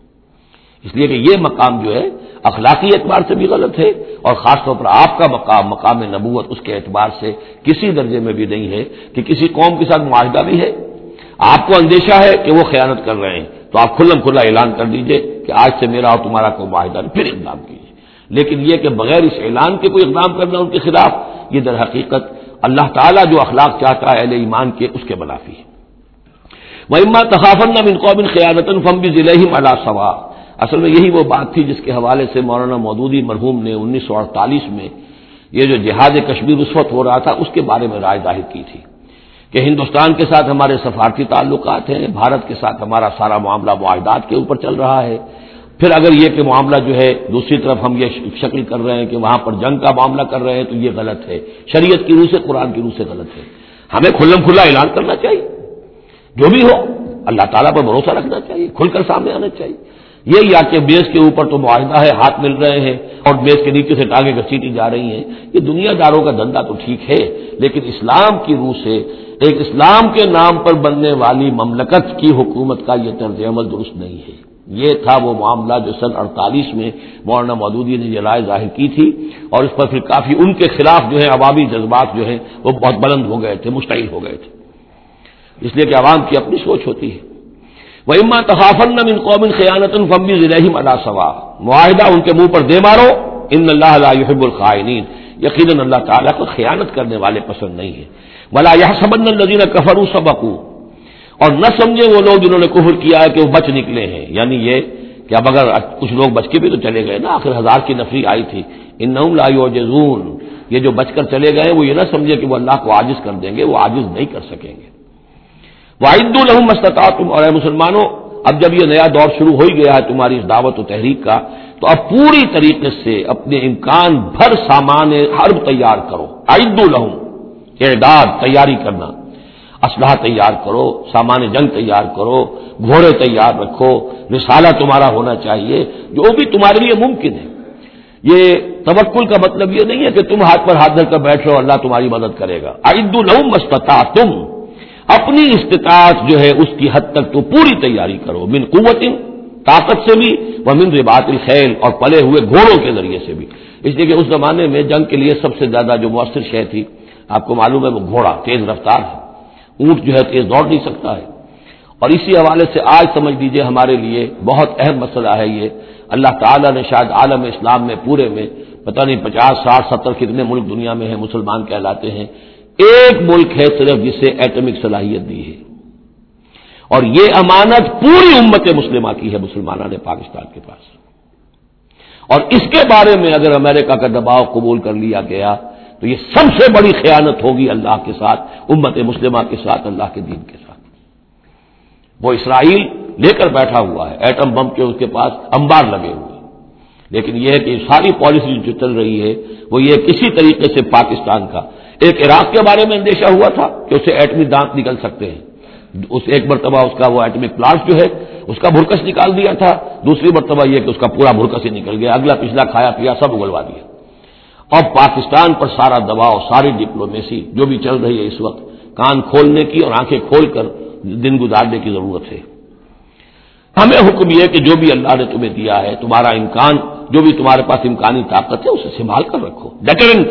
اس لیے کہ یہ مقام جو ہے اخلاقی اعتبار سے بھی غلط ہے، اور خاص طور پر آپ کا مقام، مقام نبوت، اس کے اعتبار سے کسی درجے میں بھی نہیں ہے کہ کسی قوم کے ساتھ معاہدہ بھی ہے، آپ کو اندیشہ ہے کہ وہ خیانت کر رہے ہیں، تو آپ کھلم کھلا اعلان کر دیجئے کہ آج سے میرا اور تمہارا کوئی معاہدہ نہیں، پھر اقدام کیجیے. لیکن یہ کہ بغیر اس اعلان کے کوئی اقدام کرنا ان کے خلاف، یہ در حقیقت اللہ تعالیٰ جو اخلاق چاہتا ہے اہل ایمان کے، اس کے منافی ہے. وَإِمَّا تَخَافَنَّ مِنْ قَوْمٍ خِيَانَةً فَانبِذْ إِلَيْهِمْ عَلَىٰ سَوَاءٍ، اصل میں یہی وہ بات تھی جس کے حوالے سے مولانا مودودی مرحوم نے انیس سو اڑتالیس میں یہ جو جہاد کشمیر اس وقت ہو رہا تھا اس کے بارے میں رائے ظاہر کی تھی کہ ہندوستان کے ساتھ ہمارے سفارتی تعلقات ہیں، بھارت کے ساتھ ہمارا سارا معاملہ معاہدات کے اوپر چل رہا ہے، پھر اگر یہ کہ معاملہ جو ہے دوسری طرف ہم یہ شکل کر رہے ہیں کہ وہاں پر جنگ کا معاملہ کر رہے ہیں تو یہ غلط ہے، شریعت کی روح سے، قرآن کی روح سے غلط ہے. ہمیں کھلم کھلا اعلان کرنا چاہیے، جو بھی ہو اللہ تعالیٰ پر بھروسہ رکھنا چاہیے، کھل کر سامنے آنا چاہیے. یہ یا کہ بیس کے اوپر تو معاہدہ ہے، ہاتھ مل رہے ہیں اور بیس کے نیچے سے ٹانگیں گھسیٹی جا رہی ہیں، یہ دنیا داروں کا دھندا تو ٹھیک ہے، لیکن اسلام کی روح سے ایک اسلام کے نام پر بننے والی مملکت کی حکومت کا یہ طرز عمل درست نہیں ہے۔ یہ تھا وہ معاملہ جو سن اڑتالیس میں مولانا مودودی نے یہ رائے ظاہر کی تھی، اور اس پر پھر کافی ان کے خلاف جو ہے عوامی جذبات جو ہیں وہ بہت بلند ہو گئے تھے، مشتعل ہو گئے تھے، اس لیے کہ عوام کی اپنی سوچ ہوتی ہے۔ وَإِمَّا تَخَافَنَّ مِنْ قَوْمٍ خِيَانَةً فَانبِذْ إِلَيْهِمْ عَلَىٰ سَوَاءٍ، معاہدہ ان کے منہ پر دے مارو، ان اللہ لا يحب الخائنین، یقیناً اللہ تعالیٰ کو خیانت کرنے والے پسند نہیں ہے۔ وَلَا يَحْسَبَنَّ الَّذِينَ كَفَرُوا سَبَقُوا، اور نہ سمجھے وہ لوگ جنہوں نے کفر کیا ہے کہ وہ بچ نکلے ہیں، یعنی یہ کہ اب اگر کچھ لوگ بچ کے بھی تو چلے گئے نا، آخر ہزار کی نفری آئی تھی، انہم لا یعجزون، یہ جو بچ کر چلے گئے وہ یہ نہ سمجھے کہ وہ اللہ کو عاجز کر دیں گے، وہ عاجز نہیں کر سکیں گے۔ وَأَعِدُّوا لَهُم مَّا اسْتَطَعْتُمْ، اور اے مسلمانوں اب جب یہ نیا دور شروع ہو ہی گیا ہے تمہاری اس دعوت و تحریک کا، تو اب پوری طریقے سے اپنے امکان بھر سامان حرب تیار کرو۔ اعدوا لہم، اعداد تیاری کرنا، اسلحہ تیار کرو، سامان جنگ تیار کرو، گھوڑے تیار رکھو، رسالہ تمہارا ہونا چاہیے، جو بھی تمہارے لیے ممکن ہے۔ یہ توکل کا مطلب یہ نہیں ہے کہ تم ہاتھ پر ہاتھ دھر کر بیٹھ رہو اللہ تمہاری مدد کرے گا۔ اعدوا لہم ما استطعتم، اپنی استطاعت جو ہے اس کی حد تک تو پوری تیاری کرو، من قوت، طاقت سے بھی، ومن رباط الخیل، اور پلے ہوئے گھوڑوں کے ذریعے سے بھی، اس لیے کہ اس زمانے میں جنگ کے لیے سب سے زیادہ جو مؤثر شے تھی آپ کو معلوم ہے وہ گھوڑا، تیز رفتار ہے، اونٹ جو ہے تیز دوڑ نہیں سکتا ہے۔ اور اسی حوالے سے آج سمجھ لیجئے ہمارے لیے بہت اہم مسئلہ ہے یہ، اللہ تعالیٰ نے شاید عالم اسلام میں پورے میں پتہ نہیں پچاس ساٹھ ستر کتنے ملک دنیا میں ہیں مسلمان کہلاتے ہیں، ایک ملک ہے صرف جسے ایٹمک صلاحیت دی ہے، اور یہ امانت پوری امت مسلمہ کی ہے، مسلمانوں نے پاکستان کے پاس، اور اس کے بارے میں اگر امریکہ کا دباؤ قبول کر لیا گیا تو یہ سب سے بڑی خیانت ہوگی اللہ کے ساتھ، امت مسلمہ کے ساتھ، اللہ کے دین کے ساتھ۔ وہ اسرائیل لے کر بیٹھا ہوا ہے ایٹم بم کے، اس کے پاس انبار لگے ہوئے، لیکن یہ ہے کہ ساری پالیسی جو چل رہی ہے وہ یہ کسی طریقے سے پاکستان کا، ایک عراق کے بارے میں اندیشہ ہوا تھا کہ اسے ایٹمی دانت نکل سکتے ہیں، اس ایک مرتبہ اس کا وہ ایٹمک پلانٹ جو ہے اس کا بھرکس نکال دیا تھا، دوسری مرتبہ یہ کہ اس کا پورا بھرکس ہی نکل گیا، اگلا پچھلا کھایا پیا سب اگلوا دیا۔ اور پاکستان پر سارا دباؤ، ساری ڈپلومیسی جو بھی چل رہی ہے اس وقت، کان کھولنے کی اور آنکھیں کھول کر دن گزارنے کی ضرورت ہے۔ ہمیں حکم یہ کہ جو بھی اللہ نے تمہیں دیا ہے، تمہارا امکان، جو بھی تمہارے پاس امکانی طاقت ہے اسے سنبھال کر رکھو، ڈیٹرنٹ۔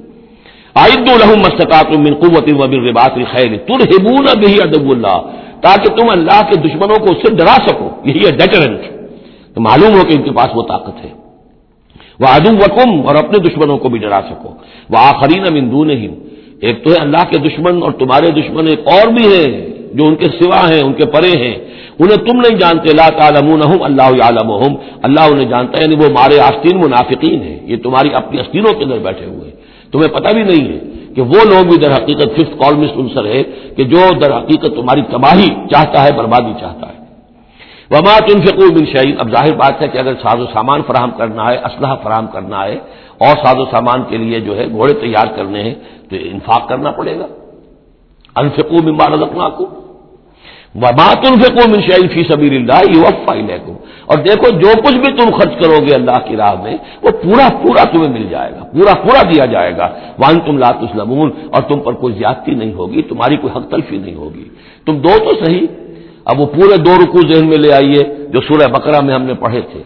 اعدوا لہم ما استطعتم من قوت ومن رباط الخیل ترہبون بہ عدو اللہ، تاکہ تم اللہ کے دشمنوں کو اس سے ڈرا سکو، یہی ہے ڈیٹرنٹ، تو معلوم ہو کہ ان کے پاس وہ طاقت ہے۔ وعدوکم، اور اپنے دشمنوں کو بھی ڈرا سکو، وآخرین من دونہم، ایک تو ہے اللہ کے دشمن اور تمہارے دشمن ایک اور بھی ہیں جو ان کے سوا ہیں، ان کے پرے ہیں، انہیں تم نہیں جانتے، لا تعلمونہم اللہ یعلمہم، اللہ انہیں جانتا ہے، یعنی وہ مارے آستین منافقین ہیں، یہ تمہاری اپنی آستینوں کے اندر بیٹھے ہوئے ہیں، تمہیں پتہ بھی نہیں ہے کہ وہ لوگ بھی در حقیقت ففتھ کالمسٹ عنصر ہے کہ جو در حقیقت تمہاری تباہی چاہتا ہے، بربادی چاہتا ہے۔ وما تنفقوا من شیء، اب ظاہر بات ہے کہ اگر ساز و سامان فراہم کرنا ہے، اسلحہ فراہم کرنا ہے، اور ساز و سامان کے لیے جو ہے گھوڑے تیار کرنے ہیں تو انفاق کرنا پڑے گا۔ انفقوا مما رزقناکم وما تنفقوا من شیء فی سبیل اللہ یوفی الیکم، اور دیکھو جو کچھ بھی تم خرچ کرو گے اللہ کی راہ میں وہ پورا پورا تمہیں مل جائے گا، پورا پورا دیا جائے گا، وانتم لا تظلمون، اور تم پر کوئی زیادتی نہیں ہوگی، تمہاری کوئی حق تلفی نہیں ہوگی۔ تم دو تو صحیح، اب وہ پورے دو رکوع ذہن میں لے آئیے جو سورہ بقرہ میں ہم نے پڑھے تھے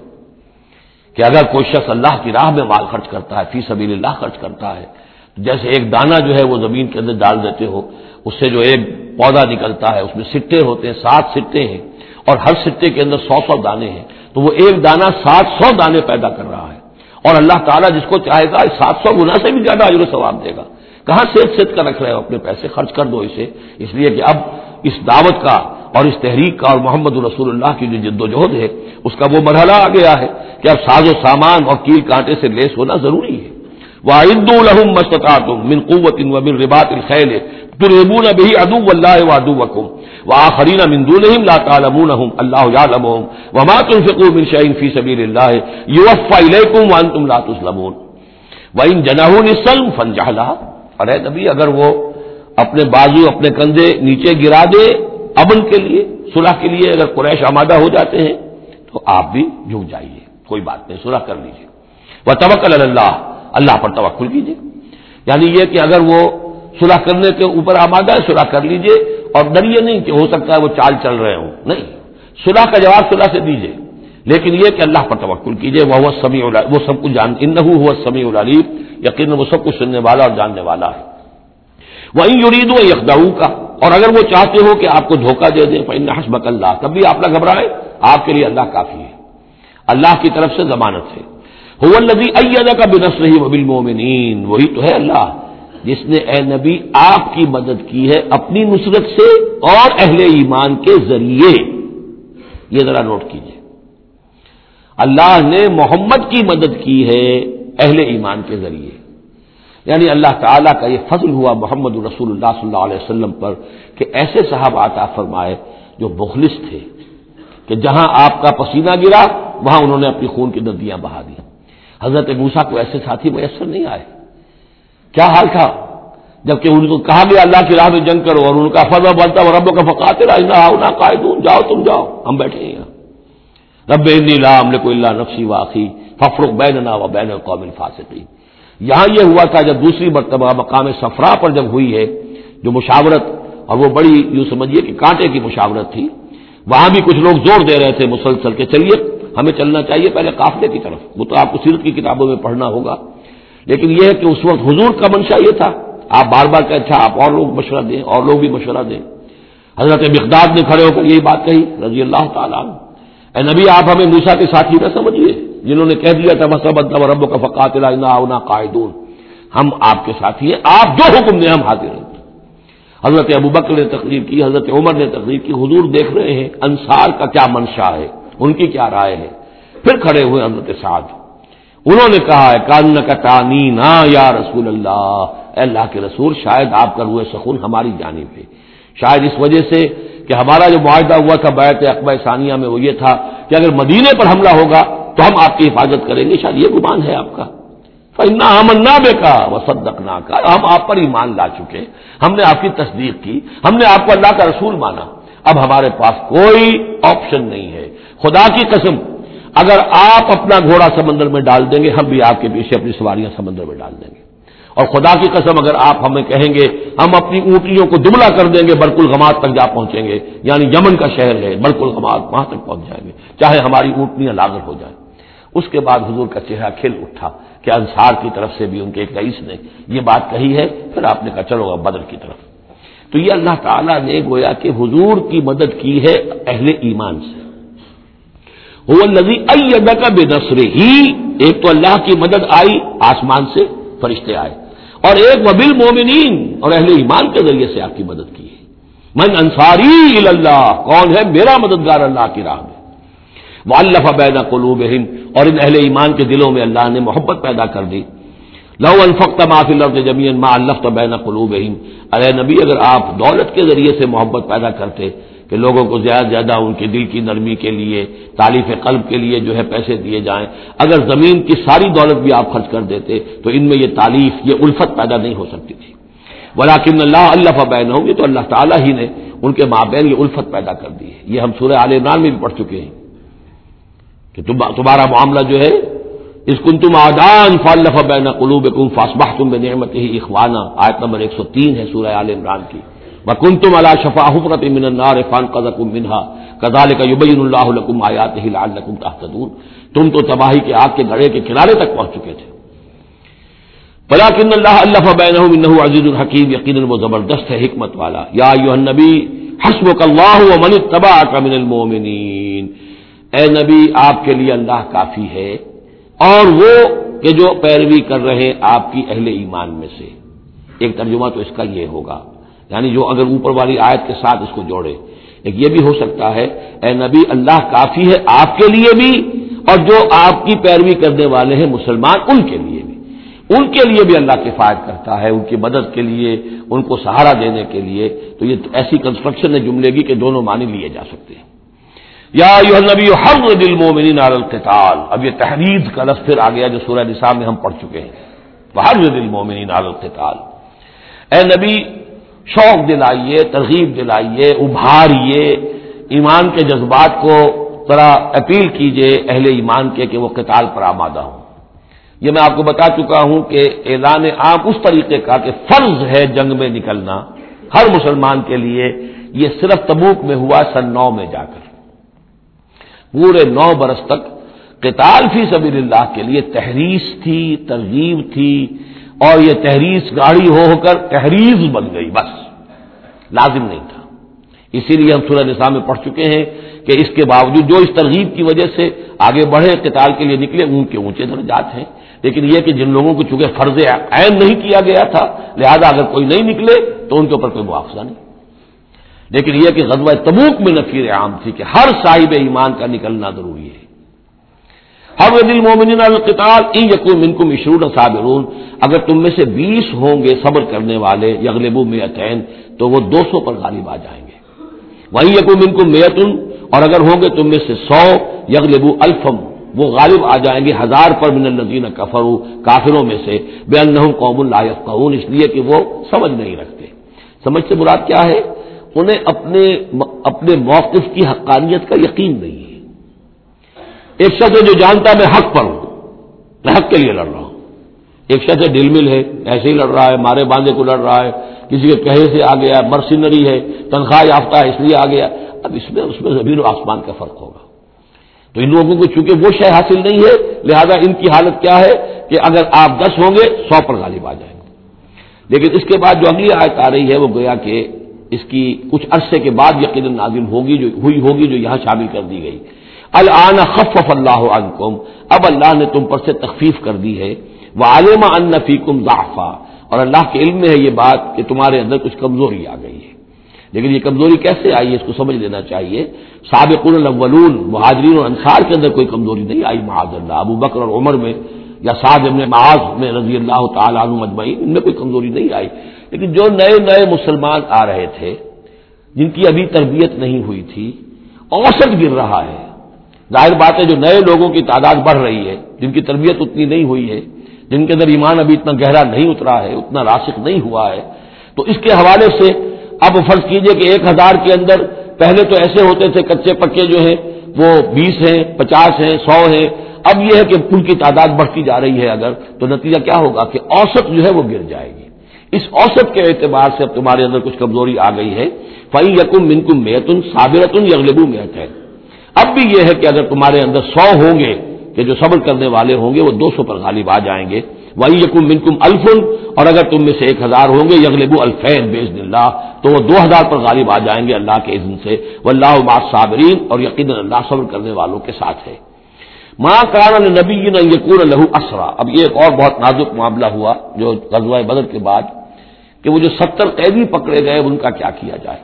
کہ اگر کوئی شخص اللہ کی راہ میں مال خرچ کرتا ہے، فی سبیل اللہ خرچ کرتا ہے، جیسے ایک دانہ جو ہے وہ زمین کے اندر ڈال دیتے ہو، اس سے جو ایک پودا نکلتا ہے، اس میں سٹے ہوتے ہیں، سات سٹے ہیں، اور ہر سٹے کے اندر سو سو دانے ہیں، تو وہ ایک دانہ سات سو دانے پیدا کر رہا ہے، اور اللہ تعالیٰ جس کو چاہے گا سات سو گنا سے بھی زیادہ اجر و ثواب دے گا۔ کہاں سیت سیت کر رکھ رہے ہو اپنے پیسے، خرچ کر دو اسے، اس لیے کہ اب اس دعوت کا اور اس تحریک کا اور محمد رسول اللہ کی جو جد و جہد ہے اس کا وہ مرحلہ آ گیا ہے کہ اب ساز و سامان اور کیل کانٹے سے لیس ہونا ضروری ہے۔ وَأَعِدُّوا لَهُم مَّا اسْتَطَعْتُم مِّن قُوَّةٍ وَمِن رِّبَاطِ الْخَيْلِ تُرْهِبُونَ بِهِ عَدُوَّ اللَّهِ وَعَدُوَّكُمْ وَآخَرِينَ مِن دُونِهِمْ لَا تَعْلَمُونَهُمْ اللَّهُ يَعْلَمُهُمْ وَمَا تُنفِقُوا مِن شَيْءٍ فِي سَبِيلِ اللَّهِ يُوَفَّى إِلَيْكُمْ وَأَنتُمْ لَا تُظْلَمُونَ وَإِن جَنَحُوا لِلسَّلْمِ فَانجَحْ لَهَا، اور اے نبی اگر وہ اپنے بازو اپنے کندھے نیچے گرا دے امن کے لیے، صلح کے لیے، اگر قریش آمادہ ہو جاتے ہیں تو آپ بھی جھک جائیے، کوئی بات نہیں، صلح کر لیجیے۔ وتوکل علی اللہ، اللہ پر توکل کیجیے، یعنی یہ کہ اگر وہ صلح کرنے کے اوپر آمادہ ہے صلح کر لیجیے، اور ڈریے نہیں کہ ہو سکتا ہے وہ چال چل رہے ہوں، نہیں، صلح کا جواب صلح سے دیجیے، لیکن یہ کہ اللہ پر توکل کیجیے، وہ هو السمیع العلیم، وہ سب کچھ جان، انہ هو السمیع العلیم، یقیناً وہ سب کچھ سننے والا اور جاننے والا ہے۔ وَإِن يُرِيدُوا أَن يَخْدَعُوكَ، اور اگر وہ چاہتے ہو کہ آپ کو دھوکہ دے دیں، فَإِنَّ حَسْبَكَ اللَّهُ، تب بھی آپ نہ گھبرائیں، آپ کے لیے اللہ کافی ہے، اللہ کی طرف سے ضمانت ہے۔ هُوَ الَّذِي أَيَّدَكَ بِنَصْرِهِ وَبِالْمُؤْمِنِينَ، وہی تو ہے اللہ جس نے اے نبی آپ کی مدد کی ہے اپنی نصرت سے اور اہل ایمان کے ذریعے۔ یہ ذرا نوٹ کیجیے، اللہ نے محمد کی مدد کی ہے اہل ایمان کے ذریعے، یعنی اللہ تعالیٰ کا یہ فضل ہوا محمد رسول اللہ صلی اللہ علیہ وسلم پر کہ ایسے صحابہ عطا فرمائے جو مخلص تھے، کہ جہاں آپ کا پسینہ گرا وہاں انہوں نے اپنی خون کی ندیاں بہا دی۔ حضرت موسیٰ کو ایسے ساتھی میسر نہیں آئے، کیا حال تھا جبکہ ان کو کہا گیا اللہ کی راہ میں جنگ کرو، اور ان کا فضل بنتا وہ رب کا فقاتل انا قاعدون، جاؤ تم جاؤ، ہم بیٹھے ہیں یہاں، رب انی لا املک الا نفسی واخی فافرق بیننا وبین القوم الفاسقین۔ یہاں یہ ہوا تھا جب دوسری مرتبہ مقام صفرا پر جب ہوئی ہے جو مشاورت، اور وہ بڑی یوں سمجھیے کہ کانٹے کی مشاورت تھی، وہاں بھی کچھ لوگ زور دے رہے تھے مسلسل کہ چلیے ہمیں چلنا چاہیے پہلے قافلے کی طرف، وہ تو آپ کو سیرت کی کتابوں میں پڑھنا ہوگا، لیکن یہ ہے کہ اس وقت حضور کا منشا یہ تھا، آپ بار بار کہتے تھے آپ اور لوگ مشورہ دیں، اور لوگ بھی مشورہ دیں۔ حضرت مقداد نے کھڑے ہو کر یہی بات کہی رضی اللہ تعالیٰ عنہ، اے نبی آپ ہمیں موسیٰ کے ساتھی نہ سمجھیے جنہوں نے کہہ دیا تھا وَسَبَّتَ وَرَبُّكَ فَقَاتِلْ إِنَّا هُنَا قَاعِدُونَ، ہم آپ کے ساتھی ہیں، آپ جو حکم دیں ہم حاضر ہیں۔ حضرت ابوبکر نے تقریر کی، حضرت عمر نے تقریر کی، حضور دیکھ رہے ہیں انصار کا کیا منشا ہے، ان کی کیا رائے ہے۔ پھر کھڑے ہوئے حضرت سعد، انہوں نے کہا ہے کانک تعنینا یا رسول اللہ، اے اللہ کے رسول شاید آپ کا روح سخن ہماری جانب ہے، شاید اس وجہ سے کہ ہمارا جو معاہدہ ہوا تھا بیعت عقبہ ثانیہ میں وہ یہ تھا کہ اگر مدینے پر حملہ ہوگا تو ہم آپ کی حفاظت کریں گے، شاید یہ گمان ہے آپ کا۔ فإنا آمنا بک وصدقناک، ہم آپ پر ایمان لا چکے، ہم نے آپ کی تصدیق کی، ہم نے آپ کو اللہ کا رسول مانا، اب ہمارے پاس کوئی آپشن نہیں ہے، خدا کی قسم اگر آپ اپنا گھوڑا سمندر میں ڈال دیں گے ہم بھی آپ کے پیچھے اپنی سواریاں سمندر میں ڈال دیں گے، اور خدا کی قسم اگر آپ ہمیں کہیں گے ہم اپنی اونٹنیوں کو دبلا کر دیں گے برق الغماد تک جا پہنچیں گے، یعنی یمن کا شہر ہے برق الغماد، وہاں تک پہنچ جائیں گے چاہے ہماری اونٹنیاں لاغر ہو جائیں۔ اس کے بعد حضور کا چہرہ کھل اٹھا کہ انصار کی طرف سے بھی ان کے ایک رئیس نے یہ بات کہی ہے، پھر آپ نے کہا چلو اب بدر کی طرف۔ تو یہ اللہ تعالیٰ نے گویا کہ حضور کی مدد کی ہے اہل ایمان سے۔ هو الذی ایدک بنصرہ، ایک تو اللہ کی مدد آئی آسمان سے، فرشتے آئے، اور ایک وبالمؤمنین، اور اہل ایمان کے ذریعے سے آپ کی مدد کی ہے۔ من انصاری الی اللہ، کون ہے میرا مددگار اللہ کی راہ میں۔ وَأَلَّفَ بَيْنَ قُلُوبِهِمْ، اور ان اہل ایمان کے دلوں میں اللہ نے محبت پیدا کر دی۔ لَوْ أَنفَقْتَ مَا فِي الْأَرْضِ جَمِيعًا مَا أَلَّفْتَ بَيْنَ قُلُوبِهِمْ، ارے نبی اگر آپ دولت کے ذریعے سے محبت پیدا کرتے کہ لوگوں کو زیادہ زیادہ ان کے دل کی نرمی کے لیے، تالیف قلب کے لیے جو ہے پیسے دیے جائیں، اگر زمین کی ساری دولت بھی آپ خرچ کر دیتے تو ان میں یہ تالیف، یہ الفت پیدا نہیں ہو سکتی تھی۔ وَلَٰكِنَّ اللَّهَ أَلَّفَ بَيْنَهُمْ، یہ تو اللہ تعالیٰ ہی نے ان کے مابین یہ الفت پیدا کر دی ہے۔ یہ ہم سورہ آل عمران میں بھی پڑھ چکے ہیں کہ تمہارا معاملہ جو ہے اذ کنتم اعداء فالف بین قلوبکم فاصبحتم بنعمتہ اخوانا، آیت نمبر ایک سو تین ہے سورہ آل عمران کی۔ وکنتم علی شفا حفرۃ من النار فانقذکم منها کذالک یبین اللہ لکم آیاتہ لعلکم تہتدون، تم تو تباہی کے آگ کے گڑھے کے کنارے تک پہنچ چکے تھے۔ ولکن اللہ الف بینہم انہ عزیز حکیم، یقیناً وہ زبردست ہے حکمت والا۔ یا ایھا النبی حسبک اللہ ومن اتبعک من المؤمنین، اے نبی آپ کے لیے اللہ کافی ہے اور وہ کہ جو پیروی کر رہے آپ کی اہل ایمان میں سے۔ ایک ترجمہ تو اس کا یہ ہوگا، یعنی جو اگر اوپر والی آیت کے ساتھ اس کو جوڑے، ایک یہ بھی ہو سکتا ہے اے نبی اللہ کافی ہے آپ کے لیے بھی اور جو آپ کی پیروی کرنے والے ہیں مسلمان ان کے لیے بھی، ان کے لیے بھی اللہ کفایت کرتا ہے، ان کی مدد کے لیے، ان کو سہارا دینے کے لیے۔ تو یہ ایسی کنسٹرکشن ہے جملے کی کہ دونوں معنی لیے جا سکتے ہیں۔ یا ایھا النبی حرض المؤمنین علی القتال، اب یہ تحرید کا لفظ پھر آ گیا جو سورہ نساء میں ہم پڑھ چکے ہیں۔ وحرض المؤمنین علی القتال، اے نبی شوق دلائیے، ترغیب دلائیے، ابھاریے، ایمان کے جذبات کو ذرا اپیل کیجئے اہل ایمان کے کہ وہ قتال پر آمادہ ہوں۔ یہ میں آپ کو بتا چکا ہوں کہ اعلان عام اس طریقے کا کہ فرض ہے جنگ میں نکلنا ہر مسلمان کے لیے، یہ صرف تبوک میں ہوا سن نو میں جا کر۔ پورے نو برس تک قتال فی سبیل اللہ کے لیے تحریض تھی، ترغیب تھی، اور یہ تحریض گاڑی ہو ہو کر تحریض بن گئی، بس لازم نہیں تھا۔ اسی لیے ہم سورہ نساء میں پڑھ چکے ہیں کہ اس کے باوجود جو اس ترغیب کی وجہ سے آگے بڑھے قتال کے لیے نکلے ان کے اونچے درجات ہیں، لیکن یہ کہ جن لوگوں کو چونکہ فرض عین نہیں کیا گیا تھا لہذا اگر کوئی نہیں نکلے تو ان کے اوپر کوئی مواخذہ نہیں۔ لیکن یہ کہ غزوہ تبوک میں نفیر عام تھی کہ ہر صاحب ایمان کا نکلنا ضروری ہے۔ حرض المؤمنین علی القتال ان یکن منکم عشرون صابرون، اگر تم میں سے بیس ہوں گے صبر کرنے والے، یغلبوا مئتین، تو وہ دو سو پر غالب آ جائیں گے۔ وَإِن یکن منکم مئۃ، اور اگر ہوں گے تم میں سے سو، یغلبوا الفا، وہ غالب آ جائیں گے ہزار پر، من الذین کفروا، کافروں میں سے، بأنہم قوم لا یفقہون، اس لیے کہ وہ سمجھ نہیں رکھتے۔ سمجھ سے مراد کیا ہے؟ انہیں اپنے اپنے موقف کی حقانیت کا یقین نہیں ہے۔ ایک شخص ہے جو جانتا ہے میں حق پر ہوں، میں حق کے لیے لڑ رہا ہوں۔ ایک شخص ہے ڈل مل ہے، ایسے ہی لڑ رہا ہے، مارے باندھے کو لڑ رہا ہے، کسی کے کہے سے آ گیا، مرسنری ہے، تنخواہ یافتہ ہے اس لیے آ گیا۔ اب اس میں اس میں زمین و آسمان کا فرق ہوگا۔ تو ان لوگوں کو چونکہ وہ شے حاصل نہیں ہے لہذا ان کی حالت کیا ہے کہ اگر آپ دس ہوں گے سو پر غالب آ جائیں گے۔ لیکن اس کے بعد جو اگلی آیت آ رہی ہے وہ گویا کہ اس کی کچھ عرصے کے بعد یقیناً نازل ہوگی، جو ہوئی ہوگی، جو یہاں شامل کر دی گئی۔ الآن خفف اللہ عنکم، اب اللہ نے تم پر سے تخفیف کر دی ہے، وعلم ان فیکم ضعفا، اور اللہ کے علم میں ہے یہ بات کہ تمہارے اندر کچھ کمزوری آ گئی ہے۔ لیکن یہ کمزوری کیسے آئی ہے اس کو سمجھ لینا چاہیے۔ سابقون الاولون، مہاجرین اور انصار کے اندر کوئی کمزوری نہیں آئی معاذ اللہ، ابو بکر اور عمر میں یا سعد بن معاذ میں رضی اللہ تعالیٰ عنہم اجمعین، ان میں کوئی کمزوری نہیں آئی۔ لیکن جو نئے نئے مسلمان آ رہے تھے جن کی ابھی تربیت نہیں ہوئی تھی، اوسط گر رہا ہے۔ ظاہر بات ہے جو نئے لوگوں کی تعداد بڑھ رہی ہے، جن کی تربیت اتنی نہیں ہوئی ہے، جن کے اندر ایمان ابھی اتنا گہرا نہیں اترا ہے، اتنا راسخ نہیں ہوا ہے، تو اس کے حوالے سے اب فرض کیجئے کہ ایک ہزار کے اندر پہلے تو ایسے ہوتے تھے کچے پکے جو ہیں وہ بیس ہیں، پچاس ہیں، سو ہیں، اب یہ ہے کہ ان کی تعداد بڑھتی جا رہی ہے اگر، تو نتیجہ کیا ہوگا کہ اوسط جو ہے وہ گر جائے گی۔ اس اوسط کے اعتبار سے اب تمہارے اندر کچھ کمزوری آ گئی ہے۔ فَإِن یَکُن مِّنکُم مِّئَۃٌ صَابِرَةٌ یغلبوا مِئَتَیْنِ، اب بھی یہ ہے کہ اگر تمہارے اندر سو ہوں گے کہ جو صبر کرنے والے ہوں گے وہ دو سو پر غالب آ جائیں گے۔ وَإِن یَکُن مِّنکُم أَلْفٌ، اور اگر تم میں سے ایک ہزار ہوں گے، یغلبوا أَلْفَیْنِ بِإِذْنِ اللَّهِ، تو وہ دو ہزار پر غالب آ جائیں گے اللہ کے اذن سے۔ وَاللَّهُ مَعَ الصَّابِرِينَ، اور یقیناً اللہ صبر کرنے والوں کے ساتھ ہے۔ مَا كَانَ لِنَبِيٍّ أَن يَكُونَ لَهُ أَسْرَىٰ، اب یہ ایک اور بہت نازک معاملہ ہوا جو غزوہ بدر کے بعد کہ وہ جو ستر قیدی پکڑے گئے ان کا کیا کیا جائے۔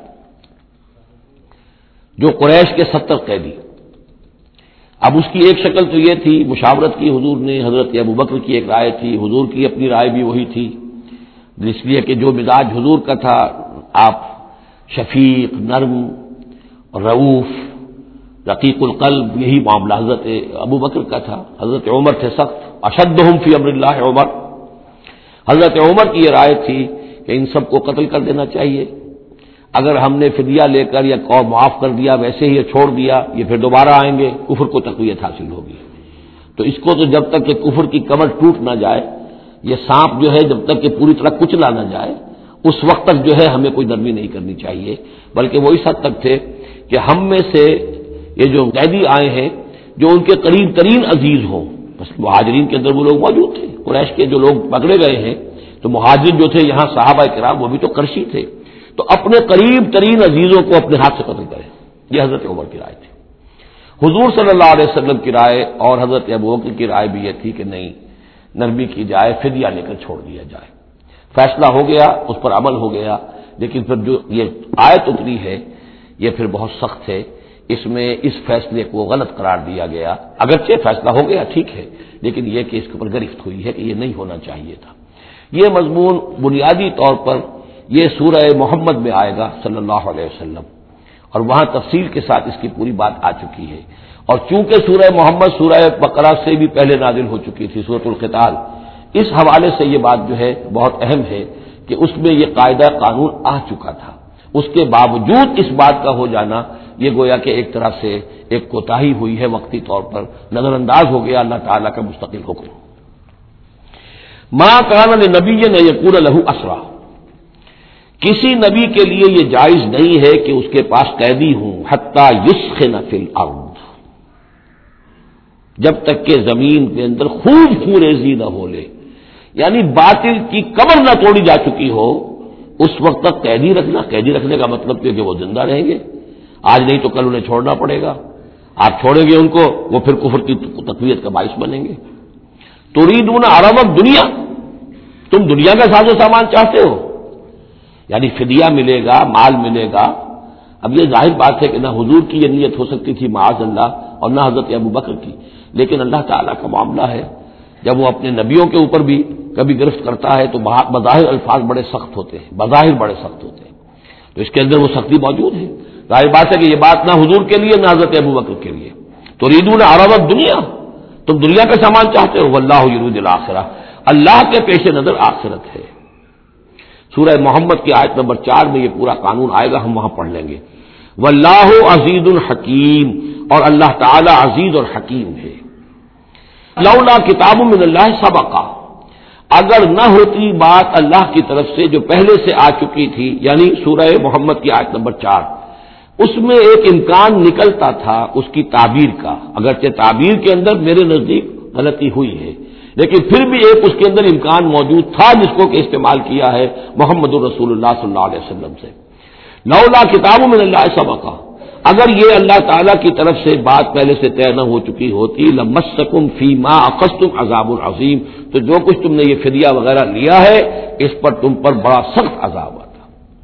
جو قریش کے ستر قیدی، اب اس کی ایک شکل تو یہ تھی مشاورت کی حضور نے، حضرت ابوبکر کی ایک رائے تھی، حضور کی اپنی رائے بھی وہی تھی، اس لیے کہ جو مزاج حضور کا تھا، آپ شفیق، نرم، رؤوف، رقیق القلب، یہی معاملہ حضرت ابوبکر کا تھا۔ حضرت عمر تھے سخت، اشدہم فی امر اللہ عمر، حضرت عمر کی یہ رائے تھی کہ ان سب کو قتل کر دینا چاہیے، اگر ہم نے فدیہ لے کر یا اور معاف کر دیا ویسے ہی چھوڑ دیا یہ پھر دوبارہ آئیں گے، کفر کو تقویت حاصل ہوگی۔ تو اس کو تو جب تک کہ کفر کی کمر ٹوٹ نہ جائے، یہ سانپ جو ہے جب تک کہ پوری طرح کچلا نہ جائے اس وقت تک جو ہے ہمیں کوئی نرمی نہیں کرنی چاہیے، بلکہ وہ اس حد تک تھے کہ ہم میں سے یہ جو قیدی آئے ہیں جو ان کے قریب ترین عزیز ہوں، بس مہاجرین کے اندر وہ لوگ موجود تھے، قریش کے جو لوگ پکڑے گئے ہیں تو مہاجرین جو تھے یہاں صحابہ کرام وہ بھی تو قرشی تھے، تو اپنے قریب ترین عزیزوں کو اپنے ہاتھ سے قتل کریں، یہ حضرت عمر کی رائے تھی۔ حضور صلی اللہ علیہ وسلم کی رائے اور حضرت ابوبکر کی رائے بھی یہ تھی کہ نہیں، نرمی کی جائے، فدیہ لے کر چھوڑ دیا جائے۔ فیصلہ ہو گیا، اس پر عمل ہو گیا، لیکن پھر جو یہ آیت اتری ہے یہ پھر بہت سخت ہے، اس میں اس فیصلے کو غلط قرار دیا گیا، اگرچہ فیصلہ ہو گیا ٹھیک ہے، لیکن یہ کہ اس کے اوپر گرفت ہوئی ہے کہ یہ نہیں ہونا چاہیے تھا۔ یہ مضمون بنیادی طور پر یہ سورہ محمد میں آئے گا صلی اللہ علیہ وسلم، اور وہاں تفصیل کے ساتھ اس کی پوری بات آ چکی ہے، اور چونکہ سورہ محمد سورہ بقرہ سے بھی پہلے نازل ہو چکی تھی، سورۃ القتال، اس حوالے سے یہ بات جو ہے بہت اہم ہے کہ اس میں یہ قاعدہ قانون آ چکا تھا، اس کے باوجود اس بات کا ہو جانا یہ گویا کہ ایک طرح سے ایک کوتاہی ہوئی ہے، وقتی طور پر نظر انداز ہو گیا اللہ تعالیٰ کا مستقل حکم۔ ما کان لنبی ان یکون لہ اسرا، کسی نبی کے لیے یہ جائز نہیں ہے کہ اس کے پاس قیدی ہوں، حتی یسخن فی الارض، جب تک کہ زمین کے اندر خوب خوریزی نہ ہو لے، یعنی باطل کی کمر نہ توڑی جا چکی ہو، اس وقت تک قیدی رکھنا۔ قیدی رکھنے کا مطلب کہ وہ زندہ رہیں گے، آج نہیں تو کل انہیں چھوڑنا پڑے گا، آپ چھوڑیں گے ان کو، وہ پھر کفر کی تقویت کا باعث بنیں گے۔ تريدون عرض الدنیا، تم دنیا کا ساز و سامان چاہتے ہو، یعنی فدیہ ملے گا، مال ملے گا۔ اب یہ ظاہر بات ہے کہ نہ حضور کی یہ نیت ہو سکتی تھی معاذ اللہ، اور نہ حضرت ابو بکر کی، لیکن اللہ تعالیٰ کا معاملہ ہے، جب وہ اپنے نبیوں کے اوپر بھی کبھی گرفت کرتا ہے تو بظاہر الفاظ بڑے سخت ہوتے ہیں، بظاہر بڑے سخت ہوتے ہیں، تو اس کے اندر وہ سختی موجود ہے۔ ظاہر بات ہے کہ یہ بات نہ حضور کے لیے نہ حضرت ابو بکر کے لیے۔ تريدون عرض الدنیا، تم دنیا کا سامان چاہتے ہو، واللہ یرید الآخرہ، اللہ کے پیش نظر آخرت ہے۔ سورہ محمد کی آیت نمبر چار میں یہ پورا قانون آئے گا، ہم وہاں پڑھ لیں گے۔ واللہ عزیز الحکیم، اور اللہ تعالی عزیز اور حکیم ہے۔ لولا کتاب من اللہ سبقا، اگر نہ ہوتی بات اللہ کی طرف سے جو پہلے سے آ چکی تھی، یعنی سورہ محمد کی آیت نمبر چار، اس میں ایک امکان نکلتا تھا اس کی تعبیر کا، اگرچہ تعبیر کے اندر میرے نزدیک غلطی ہوئی ہے، لیکن پھر بھی ایک اس کے اندر امکان موجود تھا جس کو کہ استعمال کیا ہے محمد الرسول اللہ صلی اللہ علیہ وسلم سے۔ لولا کتاب من اللہ سبقا، اگر یہ اللہ تعالیٰ کی طرف سے بات پہلے سے طے نہ ہو چکی ہوتی، لمسکم فیما اخذتم عذاب عظیم، تو جو کچھ تم نے یہ فدیہ وغیرہ لیا ہے اس پر تم پر بڑا سخت عذاب آتا۔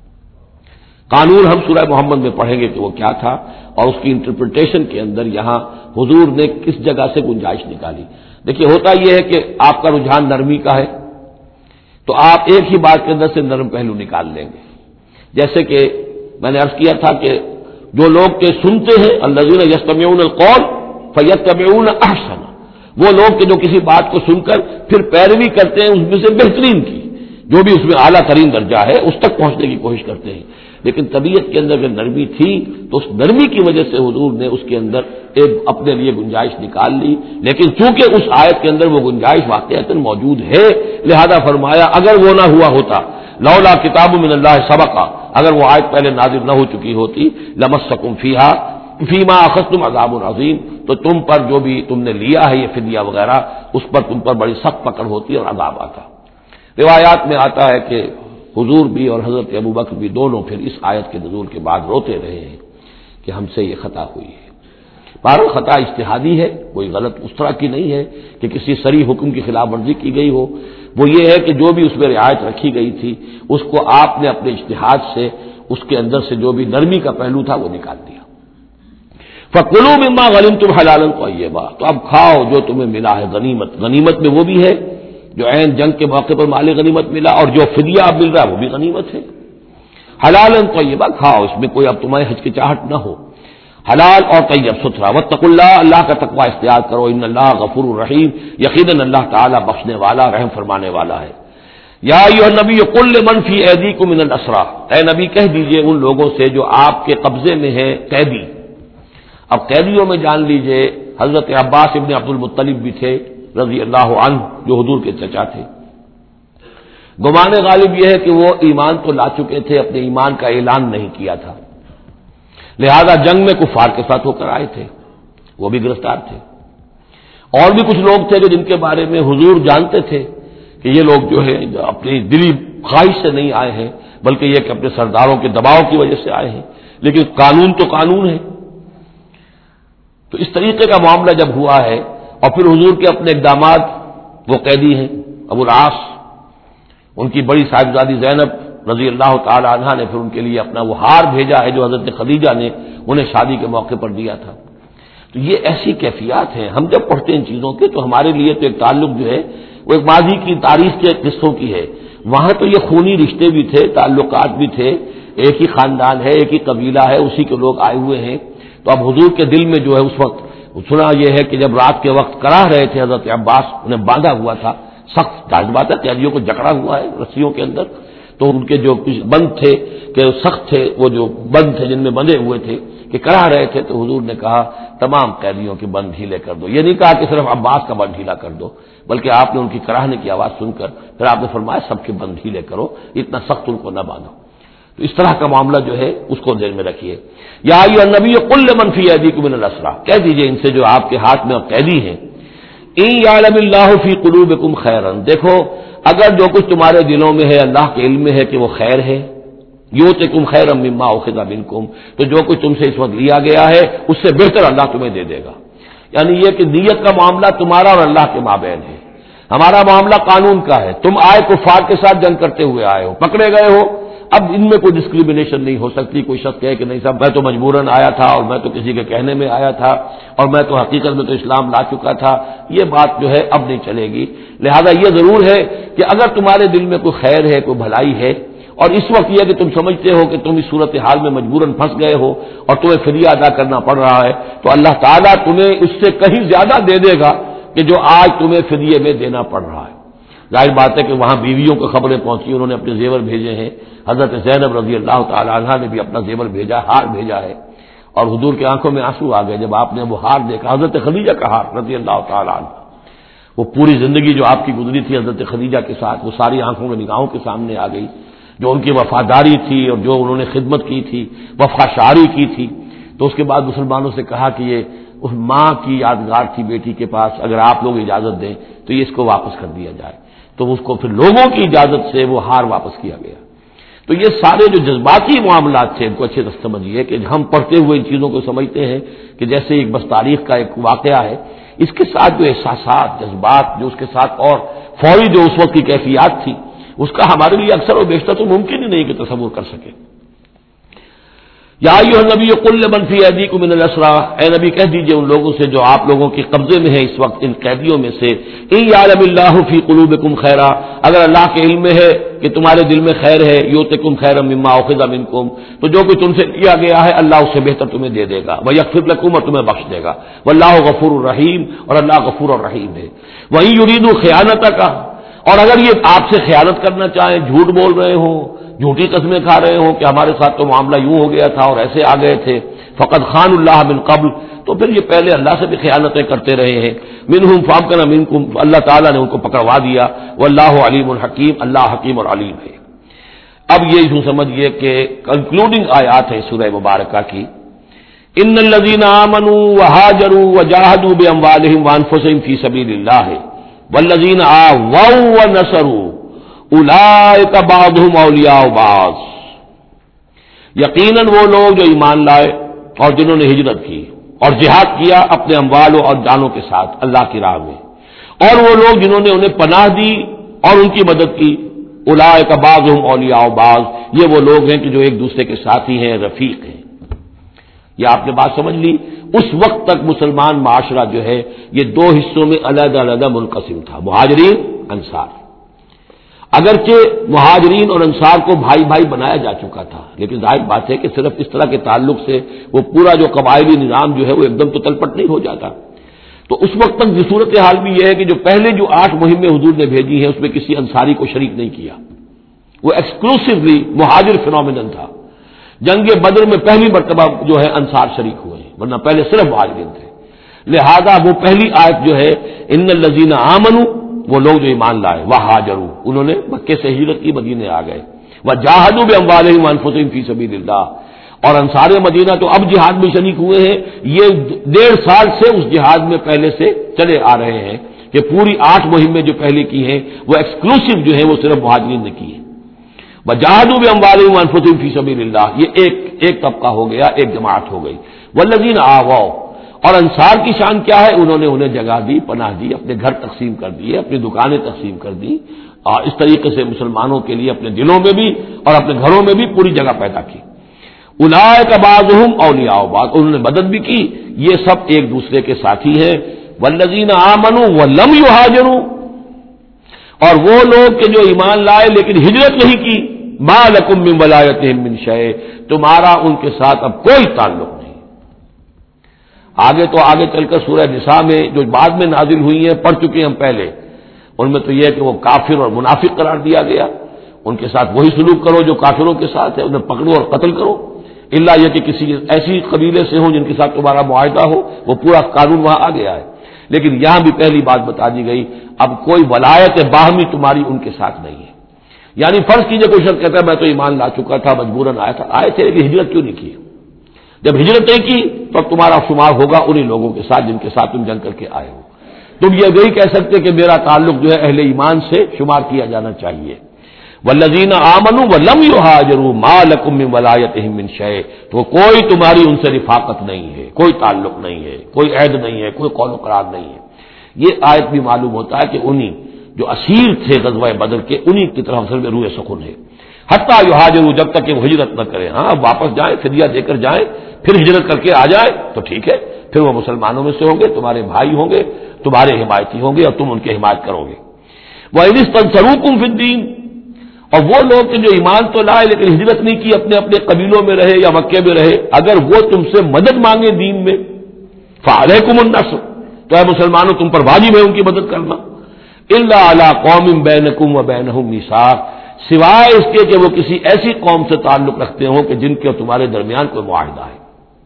قانون ہم سورہ محمد میں پڑھیں گے کہ وہ کیا تھا، اور اس کی انٹرپریٹیشن کے اندر یہاں حضور نے کس جگہ سے گنجائش نکالی۔ دیکھیے ہوتا یہ ہے کہ آپ کا رجحان نرمی کا ہے تو آپ ایک ہی بات کے اندر سے نرم پہلو نکال لیں گے، جیسے کہ میں نے عرض کیا تھا کہ جو لوگ کہ سنتے ہیں الذین یستمعون القول فیتبعون احسنہ، وہ لوگ کہ جو کسی بات کو سن کر پھر پیروی کرتے ہیں اس میں سے بہترین کی، جو بھی اس میں اعلیٰ ترین درجہ ہے اس تک پہنچنے کی کوشش کرتے ہیں۔ لیکن طبیعت کے اندر اگر نرمی تھی تو اس نرمی کی وجہ سے حضور نے اس کے اندر ایک اپنے لیے گنجائش نکال لی، لیکن چونکہ اس آیت کے اندر وہ گنجائش واقعتاً موجود ہے، لہذا فرمایا اگر وہ نہ ہوا ہوتا، لولا کتاب من اللہ سبقا، اگر وہ آیت پہلے نازل نہ ہو چکی ہوتی، لمسکم فیہا فیما اخذتم عذاب عظیم، تو تم پر جو بھی تم نے لیا ہے یہ فدیہ وغیرہ اس پر تم پر بڑی سخت پکڑ ہوتی اور عذاب آتا۔ روایات میں آتا ہے کہ حضور بھی اور حضرت ابو بکر بھی دونوں پھر اس آیت کے نزول کے بعد روتے رہے ہیں کہ ہم سے یہ خطا ہوئی ہے۔ بہرحال خطا اجتہادی ہے، کوئی غلط اس طرح کی نہیں ہے کہ کسی صریح حکم کی خلاف ورزی کی گئی ہو، وہ یہ ہے کہ جو بھی اس میں رعایت رکھی گئی تھی اس کو آپ نے اپنے اجتہاد سے اس کے اندر سے جو بھی نرمی کا پہلو تھا وہ نکال دیا۔ فَكُلُوا مِمَّا غَنِمْتُمْ حَلَالًا طَيِّبًا، تو اب کھاؤ جو تمہیں ملا ہے غنیمت۔ غنیمت میں وہ بھی ہے جو عین جنگ کے موقع پر مال غنیمت ملا، اور جو فدیہ اب مل رہا ہے وہ بھی غنیمت ہے۔ حلالا طیبا، کھاؤ اس میں کوئی اب تمہیں ہچکچاہٹ نہ ہو، حلال اور طیب ستھرا۔ واتقوا اللہ، اللہ کا تقوی اختیار کرو، ان اللہ غفور الرحیم، یقیناً اللہ تعالیٰ بخشنے والا رحم فرمانے والا ہے۔ یا ایھا النبی قل لمن فی ایدیکم من الاسریٰ، اے نبی کہہ دیجئے ان لوگوں سے جو آپ کے قبضے میں ہیں قیدی۔ اب قیدیوں میں جان لیجئے حضرت عباس ابن عبد المطلب بھی تھے رضی اللہ عنہ، جو حضور کے چچا تھے۔ گمان غالب یہ ہے کہ وہ ایمان تو لا چکے تھے، اپنے ایمان کا اعلان نہیں کیا تھا، لہذا جنگ میں کفار کے ساتھ ہو کر آئے تھے، وہ بھی گرفتار تھے۔ اور بھی کچھ لوگ تھے جو جن کے بارے میں حضور جانتے تھے کہ یہ لوگ جو ہے اپنی دلی خواہش سے نہیں آئے ہیں، بلکہ یہ کہ اپنے سرداروں کے دباؤ کی وجہ سے آئے ہیں، لیکن قانون تو قانون ہے۔ تو اس طریقے کا معاملہ جب ہوا ہے، اور پھر حضور کے اپنے اقدامات، وہ قیدی ہیں ابو العاص، ان کی بڑی صاحبزادی زینب رضی اللہ تعالی عنہا نے پھر ان کے لیے اپنا وہ ہار بھیجا ہے جو حضرت خدیجہ نے انہیں شادی کے موقع پر دیا تھا۔ تو یہ ایسی کیفیات ہیں، ہم جب پڑھتے ہیں ان چیزوں کے تو ہمارے لیے تو ایک تعلق جو ہے وہ ایک ماضی کی تاریخ کے قصوں کی ہے، وہاں تو یہ خونی رشتے بھی تھے، تعلقات بھی تھے، ایک ہی خاندان ہے، ایک ہی قبیلہ ہے، اسی کے لوگ آئے ہوئے ہیں۔ تو اب حضور کے دل میں جو ہے اس وقت سنا یہ ہے کہ جب رات کے وقت کراہ رہے تھے حضرت عباس، انہیں باندھا ہوا تھا، سخت ظاہر بات ہے قیدیوں کو جکڑا ہوا ہے رسیوں کے اندر، تو ان کے جو بند تھے کہ سخت تھے، وہ جو بند تھے جن میں بندھے ہوئے تھے، کہ کرا رہے تھے تو حضور نے کہا تمام قیدیوں کے بند ڈھیلے کر دو. یہ نہیں کہا کہ صرف عباس کا بند ڈھیلا کر دو، بلکہ آپ نے ان کی کراہنے کی آواز سن کر پھر آپ نے فرمایا سب کے بند ڈھیلے کرو، اتنا سخت ان کو نہ باندھو. تو اس طرح کا معاملہ جو ہے اس کو ذہن میں رکھیے. یا ایھا النبی قل لمن فی ایدیکم من الاسریٰ، کہہ دیجئے ان سے جو آپ کے ہاتھ میں قیدی ہیں، ان یعلم اللہ فی قلوبکم خیرا، دیکھو اگر جو کچھ تمہارے دلوں میں ہے اللہ کے علم میں ہے کہ وہ خیر ہے، یؤتکم خیرا مما اخذ منکم، تو جو کچھ تم سے اس وقت لیا گیا ہے اس سے بہتر اللہ تمہیں دے دے گا. یعنی یہ کہ نیت کا معاملہ تمہارا اور اللہ کے مابین ہے، ہمارا معاملہ قانون کا ہے. تم آئے کفار کے ساتھ جنگ کرتے ہوئے آئے ہو، پکڑے گئے ہو، اب ان میں کوئی ڈسکریمنیشن نہیں ہو سکتی. کوئی شخص کہے کہ نہیں صاحب میں تو مجبوراً آیا تھا اور میں تو کسی کے کہنے میں آیا تھا اور میں تو حقیقت میں تو اسلام لا چکا تھا، یہ بات جو ہے اب نہیں چلے گی. لہذا یہ ضرور ہے کہ اگر تمہارے دل میں کوئی خیر ہے، کوئی بھلائی ہے، اور اس وقت یہ کہ تم سمجھتے ہو کہ تم اس صورتحال میں مجبوراً پھنس گئے ہو اور تمہیں فدیہ ادا کرنا پڑ رہا ہے، تو اللہ تعالیٰ تمہیں اس سے کہیں زیادہ دے دے گا کہ جو آج تمہیں فدیے میں دینا پڑ رہا ہے. ظاہر بات ہے کہ وہاں بیویوں کو خبریں پہنچی، انہوں نے اپنے زیور بھیجے ہیں. حضرت زینب رضی اللہ تعالی عنہا نے بھی اپنا زیور بھیجا، ہار بھیجا ہے، اور حضور کی آنکھوں میں آنسو آ گئے جب آپ نے وہ ہار دیکھا. حضرت خدیجہ کا ہار رضی اللہ تعالی عنہ، وہ پوری زندگی جو آپ کی گزری تھی حضرت خدیجہ کے ساتھ، وہ ساری آنکھوں میں نگاہوں کے سامنے آ گئی، جو ان کی وفاداری تھی اور جو انہوں نے خدمت کی تھی، وفا شعاری کی تھی. تو اس کے بعد مسلمانوں سے کہا کہ یہ اس ماں کی یادگار تھی بیٹی کے پاس، اگر آپ لوگ اجازت دیں تو یہ اس کو واپس کر دیا جائے. تو اس کو پھر لوگوں کی اجازت سے وہ ہار واپس کیا گیا. تو یہ سارے جو جذباتی معاملات تھے ان کو اچھے سے سمجھیے کہ ہم پڑھتے ہوئے ان چیزوں کو سمجھتے ہیں کہ جیسے ایک بس تاریخ کا ایک واقعہ ہے، اس کے ساتھ جو احساسات، جذبات، جو اس کے ساتھ اور فوری جو اس وقت کی کیفیات تھی، اس کا ہمارے لیے اکثر و بیشتر تو ممکن ہی نہیں کہ تصور کر سکے. یا ایھا النبی قل لمن فی ایدیکم من الاسریٰ، اے نبی کہہ دیجئے ان لوگوں سے جو آپ لوگوں کے قبضے میں ہیں اس وقت ان قیدیوں میں سے، ان یعلم اللہ فی قلوبکم خیرا، اگر اللہ کے علم میں ہے کہ تمہارے دل میں خیر ہے، یؤتکم خیرا مما اخذ منکم، تو جو کچھ تم سے کیا گیا ہے اللہ اس سے بہتر تمہیں دے دے گا، ویغفر لکم، اور تمہیں بخش دے گا، واللہ غفور الرحیم، اور اللہ غفور الرحیم ہے. وَإِن يُرِيدُوا خِيَانَتَكَ، اور اگر یہ آپ سے خیانت کرنا چاہیں، جھوٹ بول رہے ہوں، جھوٹی قسمیں کھا رہے ہوں کہ ہمارے ساتھ تو معاملہ یوں ہو گیا تھا اور ایسے آ گئے تھے، فقد خان اللہ من قبل، تو پھر یہ پہلے اللہ سے بھی خیانتیں کرتے رہے ہیں. منہم فامکن منکم، اللہ تعالیٰ نے ان کو پکڑوا دیا. واللہ علیم الحکیم، اللہ حکیم اور علیم ہے. اب یہ یوں سمجھیے کہ کنکلوڈنگ آیات ہے سورہ مبارکہ کی. ان الذین آمنوا وہاجروا وجاہدوا باموالہم وانفسہم فی سبیل اللہ والذین آووا ونصروا اولئک بعضهم اولیاء بعض، یقیناً وہ لوگ جو ایمان لائے اور جنہوں نے ہجرت کی اور جہاد کیا اپنے اموالوں اور جانوں کے ساتھ اللہ کی راہ میں، اور وہ لوگ جنہوں نے انہیں پناہ دی اور ان کی مدد کی، اولئک بعضهم اولیاء بعض، یہ وہ لوگ ہیں کہ جو ایک دوسرے کے ساتھی ہیں، رفیق ہیں. یہ آپ نے بات سمجھ لی. اس وقت تک مسلمان معاشرہ جو ہے یہ دو حصوں میں علیحدہ علیحدہ منقسم تھا، مہاجرین، انصار. اگرچہ مہاجرین اور انصار کو بھائی بھائی بنایا جا چکا تھا، لیکن ظاہر بات ہے کہ صرف اس طرح کے تعلق سے وہ پورا جو قبائلی نظام جو ہے وہ ایک دم تو تلپٹ نہیں ہو جاتا. تو اس وقت تک یہ صورتحال بھی یہ ہے کہ جو پہلے جو آٹھ مہمیں حضور نے بھیجی ہیں اس میں کسی انصاری کو شریک نہیں کیا، وہ ایکسکلوسیولی مہاجر فینومینن تھا. جنگ بدر میں پہلی مرتبہ جو ہے انصار شریک ہوئے ہیں، ورنہ پہلے صرف مہاجرین تھے. لہذا وہ پہلی آیت جو ہے ان الذین آمنوا، وہ لوگ جو ایمان لائے، وہاجروا، انہوں نے مکے سے ہجرت کی، مدینے آ گئے، وجاہدوا باموالہم وانفسہم فی سبیل اللہ، اور انصار مدینہ تو اب جہاد میں شریک ہوئے ہیں. یہ ڈیڑھ سال سے اس جہاد میں پہلے سے چلے آ رہے ہیں کہ پوری آٹھ مہمیں جو پہلے کی ہیں وہ ایکسکلوسیو جو ہے وہ صرف مہاجرین نے کی ہیں. وجاہدوا باموالہم وانفسہم فی سبیل اللہ، یہ ایک ایک طبقہ ہو گیا، ایک جماعت ہو گئی. والذین آووا، اور انصار کی شان کیا ہے؟ انہوں نے انہیں جگہ دی، پناہ دی، اپنے گھر تقسیم کر دیے، اپنی دکانیں تقسیم کر دی، اور اس طریقے سے مسلمانوں کے لیے اپنے دلوں میں بھی اور اپنے گھروں میں بھی پوری جگہ پیدا کی. اولئک بعضهم اولیاء بعض، انہوں نے مدد بھی کی، یہ سب ایک دوسرے کے ساتھی ہیں. والذین آمنوا ولم یہاجروا، اور وہ لوگ کہ جو ایمان لائے لیکن ہجرت نہیں کی، ما لکم من ولایتہم من شیء، تمہارا ان کے ساتھ اب کوئی تعلق نہیں. آگے تو آگے چل کر سورہ نساء میں جو بعد میں نازل ہوئی ہیں پڑھ چکے ہم پہلے، ان میں تو یہ ہے کہ وہ کافر اور منافق قرار دیا گیا، ان کے ساتھ وہی سلوک کرو جو کافروں کے ساتھ ہے، انہیں پکڑو اور قتل کرو. الا یہ کہ کسی ایسی قبیلے سے ہوں جن کے ساتھ تمہارا معاہدہ ہو، وہ پورا قانون وہاں آ گیا ہے۔ لیکن یہاں بھی پہلی بات بتا دی گئی، اب کوئی ولایت باہمی تمہاری ان کے ساتھ نہیں ہے۔ یعنی فرض کیجئے کوئی شخص کہتا ہے میں تو ایمان لا چکا تھا، مجبوراً آیا تھا، آئے تھے لیکن ہجرت کیوں نہیں کی؟ جب ہجرت نہیں کی تو اب تمہارا شمار ہوگا انہی لوگوں کے ساتھ جن کے ساتھ تم جنگ کر کے آئے ہو۔ تم یہ نہیں کہہ سکتے کہ میرا تعلق جو ہے اہل ایمان سے شمار کیا جانا چاہیے۔ والذین آمنوا ولم یہاجروا ما لکم من ولایتہم من شیء، تو کوئی تمہاری ان سے رفاقت نہیں ہے، کوئی تعلق نہیں ہے، کوئی عہد نہیں ہے، کوئی قول و قرار نہیں ہے۔ یہ آیت بھی معلوم ہوتا ہے کہ انہی جو اسیر تھے غزوہ بدر کے، انہی کی طرف اصل میں روح سخن ہے۔ حتی یہاجروا، جب تک کہ وہ ہجرت نہ کریں، ہاں واپس جائیں، فدیہ دے کر جائیں، پھر ہجرت کر کے آ جائیں تو ٹھیک ہے، پھر وہ مسلمانوں میں سے ہوں گے، تمہارے بھائی ہوں گے، تمہارے حمایتی ہوں گے اور تم ان کی حمایت کرو گے۔ وَإِنِ اسْتَنصَرُوكُمْ فِي الدِّينِ، اور وہ لوگ کہ جو ایمان تو لائے لیکن ہجرت نہیں کی، اپنے اپنے قبیلوں میں رہے یا مکے میں رہے، اگر وہ تم سے مدد مانگے دین میں، فَعَلَيْكُمُ النَّصْرُ، تو اے مسلمانوں تم پر واجب ہے ان کی مدد کرنا۔ إِلَّا عَلَىٰ قَوْمٍ بَيْنَكُمْ وَبَيْنَهُم مِّيثَاقٌ، سوائے اس کے کہ وہ کسی ایسی قوم سے تعلق رکھتے ہوں کہ جن کے تمہارے درمیان کوئی معاہدہ ہے۔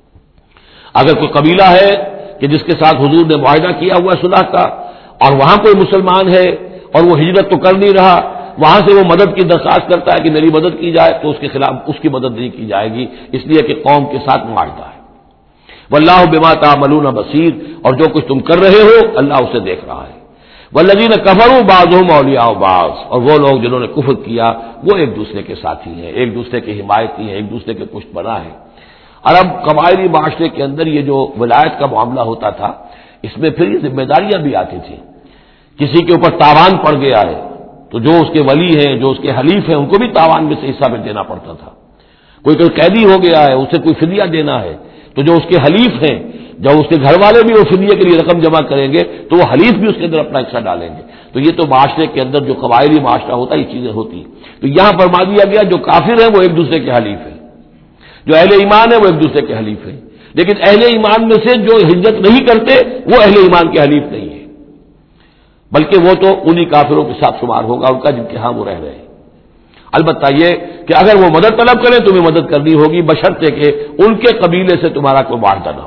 اگر کوئی قبیلہ ہے کہ جس کے ساتھ حضور نے معاہدہ کیا ہوا صلح کا، اور وہاں کوئی مسلمان ہے اور وہ ہجرت تو کر نہیں رہا، وہاں سے وہ مدد کی درخواست کرتا ہے کہ میری مدد کی جائے، تو اس کے خلاف اس کی مدد نہیں کی جائے گی، اس لیے کہ قوم کے ساتھ معاہدہ ہے۔ واللہ بما تعملون بصیر، اور جو کچھ تم کر رہے ہو اللہ اسے دیکھ رہا ہے۔ والذین کفروا بعضهم اولیاء بعض، اور وہ لوگ جنہوں نے کفر کیا وہ ایک دوسرے کے ساتھی ہیں، ایک دوسرے کے حمایتی ہیں، ایک دوسرے کے پشت پناہ ہیں۔ عرب قبائلی معاشرے کے اندر یہ جو ولایت کا معاملہ ہوتا تھا، اس میں پھر یہ ذمہ داریاں بھی آتی تھیں۔ کسی کے اوپر تاوان پڑ گیا ہے تو جو اس کے ولی ہیں، جو اس کے حلیف ہیں، ان کو بھی تاوان میں سے حصہ میں دینا پڑتا تھا۔ کوئی کوئی قیدی ہو گیا ہے، اسے کوئی فدیہ دینا ہے، تو جو اس کے حلیف ہیں، جب اس کے گھر والے بھی وہ فدیے کے لیے رقم جمع کریں گے تو وہ حلیف بھی اس کے اندر اپنا حصہ ڈالیں گے۔ تو یہ تو معاشرے کے اندر جو قبائلی معاشرہ ہوتا ہے یہ چیزیں ہوتی ہیں۔ تو یہاں فرما دیا گیا جو کافر ہیں وہ ایک دوسرے کے حلیف ہیں، جو اہل ایمان ہے وہ ایک دوسرے کے حلیف ہیں، لیکن اہل ایمان میں سے جو ہجرت نہیں کرتے وہ اہل ایمان کے حلیف نہیں ہے، بلکہ وہ تو انہی کافروں کے ساتھ شمار ہوگا ان کا جن کے ہاں وہ رہ رہے ہیں۔ البتہ یہ کہ اگر وہ مدد طلب کریں تمہیں مدد کرنی ہوگی، بشرطے کہ ان کے قبیلے سے تمہارا کوئی معاہدہ نہ ہو۔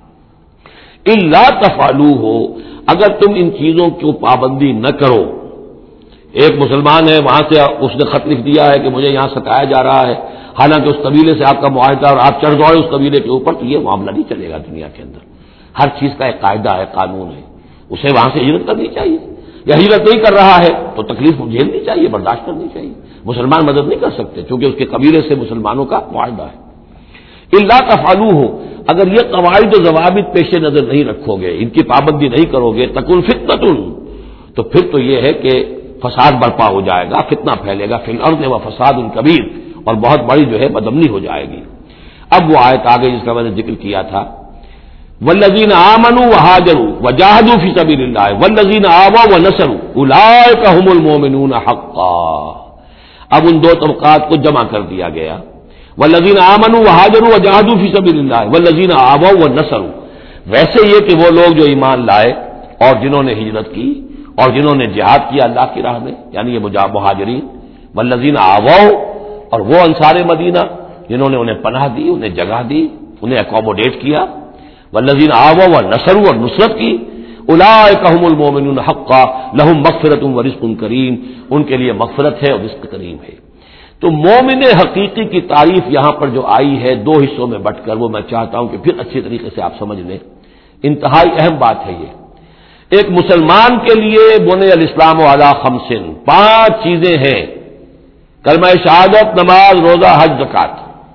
الا تفعلوا ہو، اگر تم ان چیزوں کی پابندی نہ کرو، ایک مسلمان ہے وہاں سے اس نے خط لکھ دیا ہے کہ مجھے یہاں ستایا جا رہا ہے، حالانکہ اس قبیلے سے آپ کا معاہدہ اور آپ چڑھ دوڑے اس قبیلے کے اوپر، تو یہ معاملہ نہیں چلے گا دنیا کے اندر۔ ہر چیز کا ایک قاعدہ ہے، قانون ہے، اسے وہاں سے ہجرت کرنی چاہیے، یا ہجرت نہیں کر رہا ہے تو تکلیف جھیلنی چاہیے، برداشت کرنی چاہیے۔ مسلمان مدد نہیں کر سکتے چونکہ اس کے قبیلے سے مسلمانوں کا معاہدہ ہے۔ الا تفعلوا ہو، اگر یہ قواعد و ضوابط پیش نظر نہیں رکھو گے، ان کی پابندی نہیں کرو گے، تکن فتنۃ، تو پھر تو یہ ہے کہ فساد برپا ہو جائے گا، فتنہ پھیلے گا، فی الارض و فساد کبیر، اور بہت بڑی جو ہے بدامنی ہو جائے گی۔ اب وہ آیت آگے جس کا میں نے ذکر کیا تھا، والذین آمنوا وہاجروا وجاہدوا فی سبیل اللہ والذین آووا ونصروا اولئک هم المؤمنون حقا۔ اب ان دو طبقات کو جمع کر دیا گیا، والذین آمنوا وہاجروا وجاہدوا فی سبیل اللہ والذین آووا ونصروا، ویسے یہ کہ وہ لوگ جو ایمان لائے اور جنہوں نے ہجرت کی اور جنہوں نے جہاد کیا اللہ کی راہ میں، یعنی یہ مہاجرین، والذین آووا، اور وہ انصار مدینہ جنہوں نے انہیں پناہ دی، انہیں جگہ دی، انہیں اکوموڈیٹ کیا، والذین آووا ونصروا، اور نصرت کی، اولئک هم المؤمنون حقا لهم مغفرۃ ورزق کریم، ان کے لیے مغفرت ہے اور رزق کریم ہے۔ تو مومن حقیقی کی تعریف یہاں پر جو آئی ہے دو حصوں میں بٹ کر، وہ میں چاہتا ہوں کہ پھر اچھی طریقے سے آپ سمجھ لیں، انتہائی اہم بات ہے یہ۔ ایک مسلمان کے لیے بنی الاسلام علی خمس، پانچ چیزیں ہیں، کلمہ شہادت، نماز، روزہ، حج، زکوٰۃ،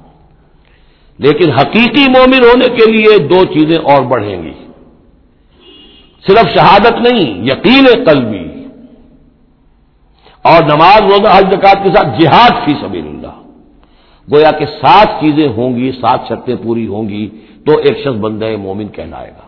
لیکن حقیقی مومن ہونے کے لیے دو چیزیں اور بڑھیں گی، صرف شہادت نہیں، یقین قلبی، اور نماز، روزہ، حج، زکوٰۃ کے ساتھ جہاد فی سبیل اللہ۔ گویا کہ سات چیزیں ہوں گی، سات شرطیں پوری ہوں گی تو ایک شخص بندہ مومن کہلائے گا۔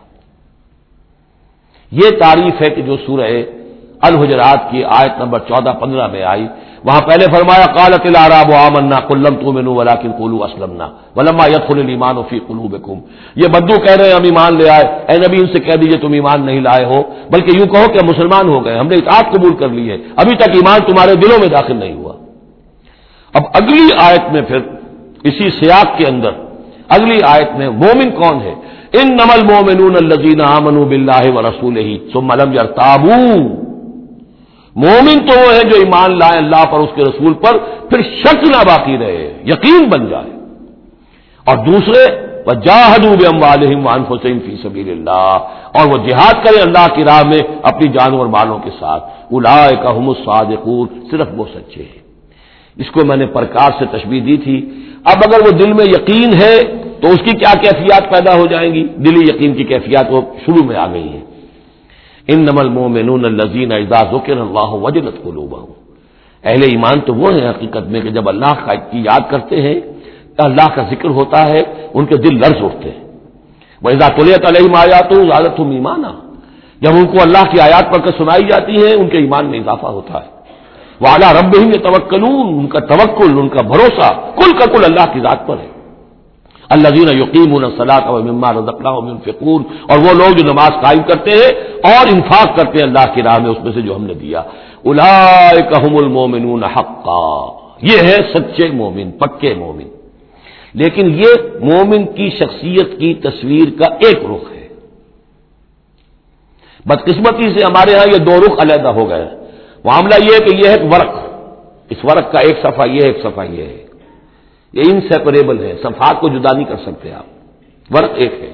یہ تعریف ہے کہ جو سورہ الحجرات کی آیت نمبر چودہ پندرہ میں آئی، وہاں پہلے فرمایا قالت الاعراب آمنا قل لم تؤمنوا ولکن قولوا اسلمنا ولما يدخل الايمان في قلوبكم، یہ بدو کہہ رہے ہیں ہم ایمان لے آئے، اے نبی ان سے کہہ دیجئے تم ایمان نہیں لائے ہو، بلکہ یوں کہو کہ مسلمان ہو گئے، ہم نے اطاعت قبول کر لی ہے، ابھی تک ایمان تمہارے دلوں میں داخل نہیں ہوا۔ اب اگلی آیت میں پھر اسی سیاق کے اندر اگلی آیت میں مومن کون ہے؟ انما المؤمنون الذین آمنوا باللہ ورسولہ ثم لم یرتابوا، مومن تو وہ ہے جو ایمان لائے اللہ پر، اس کے رسول پر، پھر شک نہ باقی رہے، یقین بن جائے۔ اور دوسرے وجاہدوا باموالہم وانفسہم فی سبیل اللہ، اور وہ جہاد کریں اللہ کی راہ میں اپنی جانوں اور مالوں کے ساتھ، اولئک هم الصادقون، صرف وہ سچے ہیں۔ اس کو میں نے پرکار سے تشبیہ دی تھی۔ اب اگر وہ دل میں یقین ہے تو اس کی کیا کیفیات پیدا ہو جائیں گی؟ دلی یقین کی کیفیات وہ شروع میں آ گئی ہیں۔ انما المؤمنون الذین اذا ذکر اللہ وجلت قلوبہم، اہل ایمان تو وہ ہیں حقیقت میں کہ جب اللہ کی یاد کرتے ہیں، اللہ کا ذکر ہوتا ہے، ان کے دل لرز اٹھتے ہیں۔ وَإِذَا تُلِيَتْ عَلَيْهِمْ آيَاتُهُ زَادَتْهُمْ ایمانا، جب ان کو اللہ کی آیات پڑھ کر سنائی جاتی ہیں ان کے ایمان میں اضافہ ہوتا ہے۔ وَعَلَىٰ رَبِّهِمْ يَتَوَكَّلُونَ، ان کا توکل، ان کا بھروسہ کل کا کل اللہ کی ذات پر ہے۔ الذین یقیمون الصلاۃ ومما رزقناہم ينفقون، اور وہ لوگ جو نماز قائم کرتے ہیں اور انفاق کرتے ہیں اللہ کی راہ میں اس میں سے جو ہم نے دیا۔ اولئک هم المؤمنون حقا، یہ ہے سچے مومن، پکے مومن۔ لیکن یہ مومن کی شخصیت کی تصویر کا ایک رخ ہے۔ بدقسمتی سے ہمارے ہاں یہ دو رخ علیحدہ ہو گئے۔ معاملہ یہ ہے کہ یہ ہے ایک ورق، اس ورق کا ایک صفحہ یہ ہے، ایک صفحہ یہ ہے، یہ انسیپریبل ہے، صفحات کو جدا نہیں کر سکتے آپ۔ ورق ایک ہے،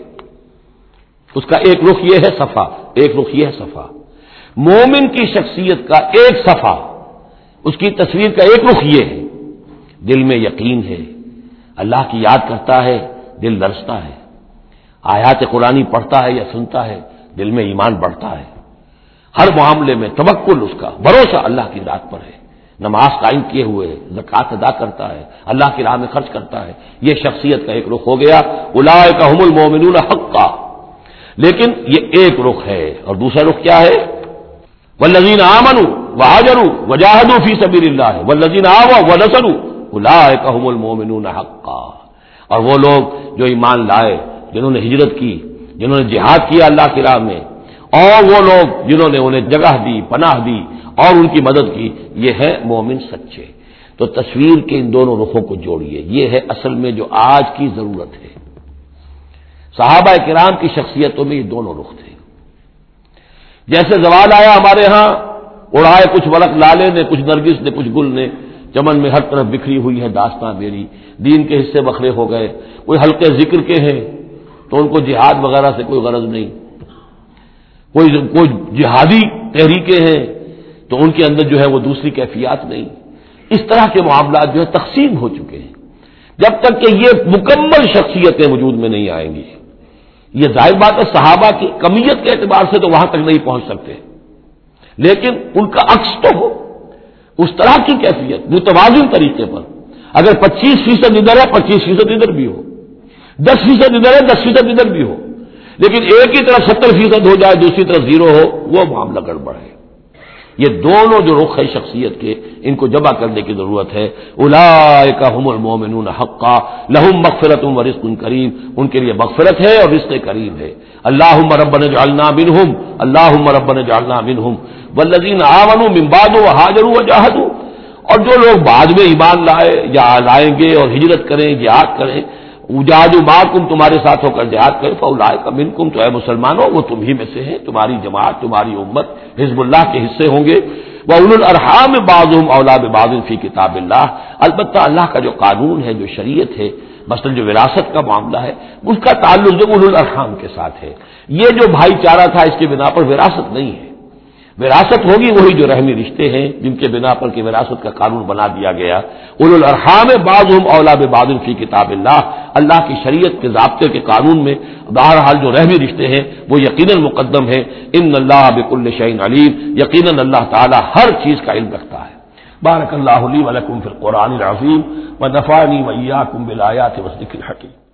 اس کا ایک رخ یہ ہے صفحہ، ایک رخ یہ ہے صفحہ۔ مومن کی شخصیت کا ایک صفحہ، اس کی تصویر کا ایک رخ یہ ہے، دل میں یقین ہے، اللہ کی یاد کرتا ہے، دل لرزتا ہے، آیات قرآنی پڑھتا ہے یا سنتا ہے، دل میں ایمان بڑھتا ہے، ہر معاملے میں توکل، اس کا بھروسہ اللہ کی ذات پر ہے، نماز قائم کیے ہوئے ہے، زکوٰۃ ادا کرتا ہے، اللہ کی راہ میں خرچ کرتا ہے۔ یہ شخصیت کا ایک رخ ہو گیا، اولئک هم المؤمنون حقا۔ لیکن یہ ایک رخ ہے، اور دوسرا رخ کیا ہے؟ والذین آمنوا وہاجروا وجاہدوا فی سبیل اللہ والذین آووا ونصروا اولئک هم المؤمنون حقا، اور وہ لوگ جو ایمان لائے، جنہوں نے ہجرت کی، جنہوں نے جہاد کیا اللہ کی راہ میں، اور وہ لوگ جنہوں نے انہیں جگہ دی، پناہ دی اور ان کی مدد کی، یہ ہے مومن سچے۔ تو تصویر کے ان دونوں رخوں کو جوڑیے، یہ ہے اصل میں جو آج کی ضرورت ہے۔ صحابہ کرام کی شخصیتوں میں یہ دونوں رخ تھے۔ جیسے زوال آیا ہمارے ہاں، اڑائے کچھ ورق لالے نے، کچھ نرگس نے، کچھ گل نے، چمن میں ہر طرف بکھری ہوئی ہے داستاں میری، دین کے حصے بکھرے ہو گئے، کوئی حلقے ذکر کے ہیں تو ان کو جہاد وغیرہ سے کوئی غرض نہیں، کوئی کوئی جہادی تحریکیں ہیں تو ان کے اندر جو ہے وہ دوسری کیفیات نہیں۔ اس طرح کے معاملات جو ہے تقسیم ہو چکے ہیں۔ جب تک کہ یہ مکمل شخصیتیں وجود میں نہیں آئیں گی، یہ ظاہر بات ہے صحابہ کی کمیت کے اعتبار سے تو وہاں تک نہیں پہنچ سکتے، لیکن ان کا عکس تو ہو، اس طرح کی کیفیت متوازن طریقے پر۔ اگر پچیس فیصد ادھر ہے، پچیس فیصد ادھر بھی ہو، دس فیصد ادھر ہے، دس فیصد ادھر بھی ہو، لیکن ایک ہی طرف ستر فیصد ہو جائے، دوسری طرف زیرو ہو، وہ معاملہ گڑبڑ ہے۔ یہ دونوں جو رخ ہے شخصیت کے، ان کو جمع کرنے کی ضرورت ہے۔ اولئک هم المؤمنون حقا لهم مغفرۃ ورزق کریم، ان کے لیے مغفرت ہے اور رزق کریم ہے۔ اللهم ربنا اجعلنا منهم، اللهم ربنا اجعلنا منهم والذین آمنوا من بعد وهاجروا وجاهدوا، اور جو لوگ بعد میں ایمان لائے یا لائیں گے اور ہجرت کریں، جہاد کریں، وجاہدوا معکم، تمہارے ساتھ ہو کر جہاد کریں، فاولئک منکم، تو اے مسلمانوں وہ تم ہی میں سے ہیں، تمہاری جماعت، تمہاری امت حزب اللہ کے حصے ہوں گے۔ وَأُولُو الْأَرْحَامِ بَعْضُهُمْ أَوْلَىٰ بِبَعْضٍ فِي کتاب اللہ، البتہ اللہ کا جو قانون ہے، جو شریعت ہے، مثلا جو وراثت کا معاملہ ہے، اس کا تعلق جو اولو الارحام کے ساتھ ہے۔ یہ جو بھائی چارہ تھا اس کے بنا پر وراثت نہیں ہے، وراثت ہوگی وہی جو رحمی رشتے ہیں جن کے بنا پر کہ وراثت کا قانون بنا دیا گیا۔ اولو الارحام بعضهم اولیٰ ببعض فی کتاب اللہ، اللہ کی شریعت کے ضابطے کے قانون میں بہرحال جو رحمی رشتے ہیں وہ یقیناً مقدم ہے۔ ان اللہ بکل شیء علیم، یقیناً اللہ تعالی ہر چیز کا علم رکھتا ہے۔ بارک اللہ لی ولکم فی القرآن العظیم ونفعنی وإیاکم بالآیات والذکر الحکیم۔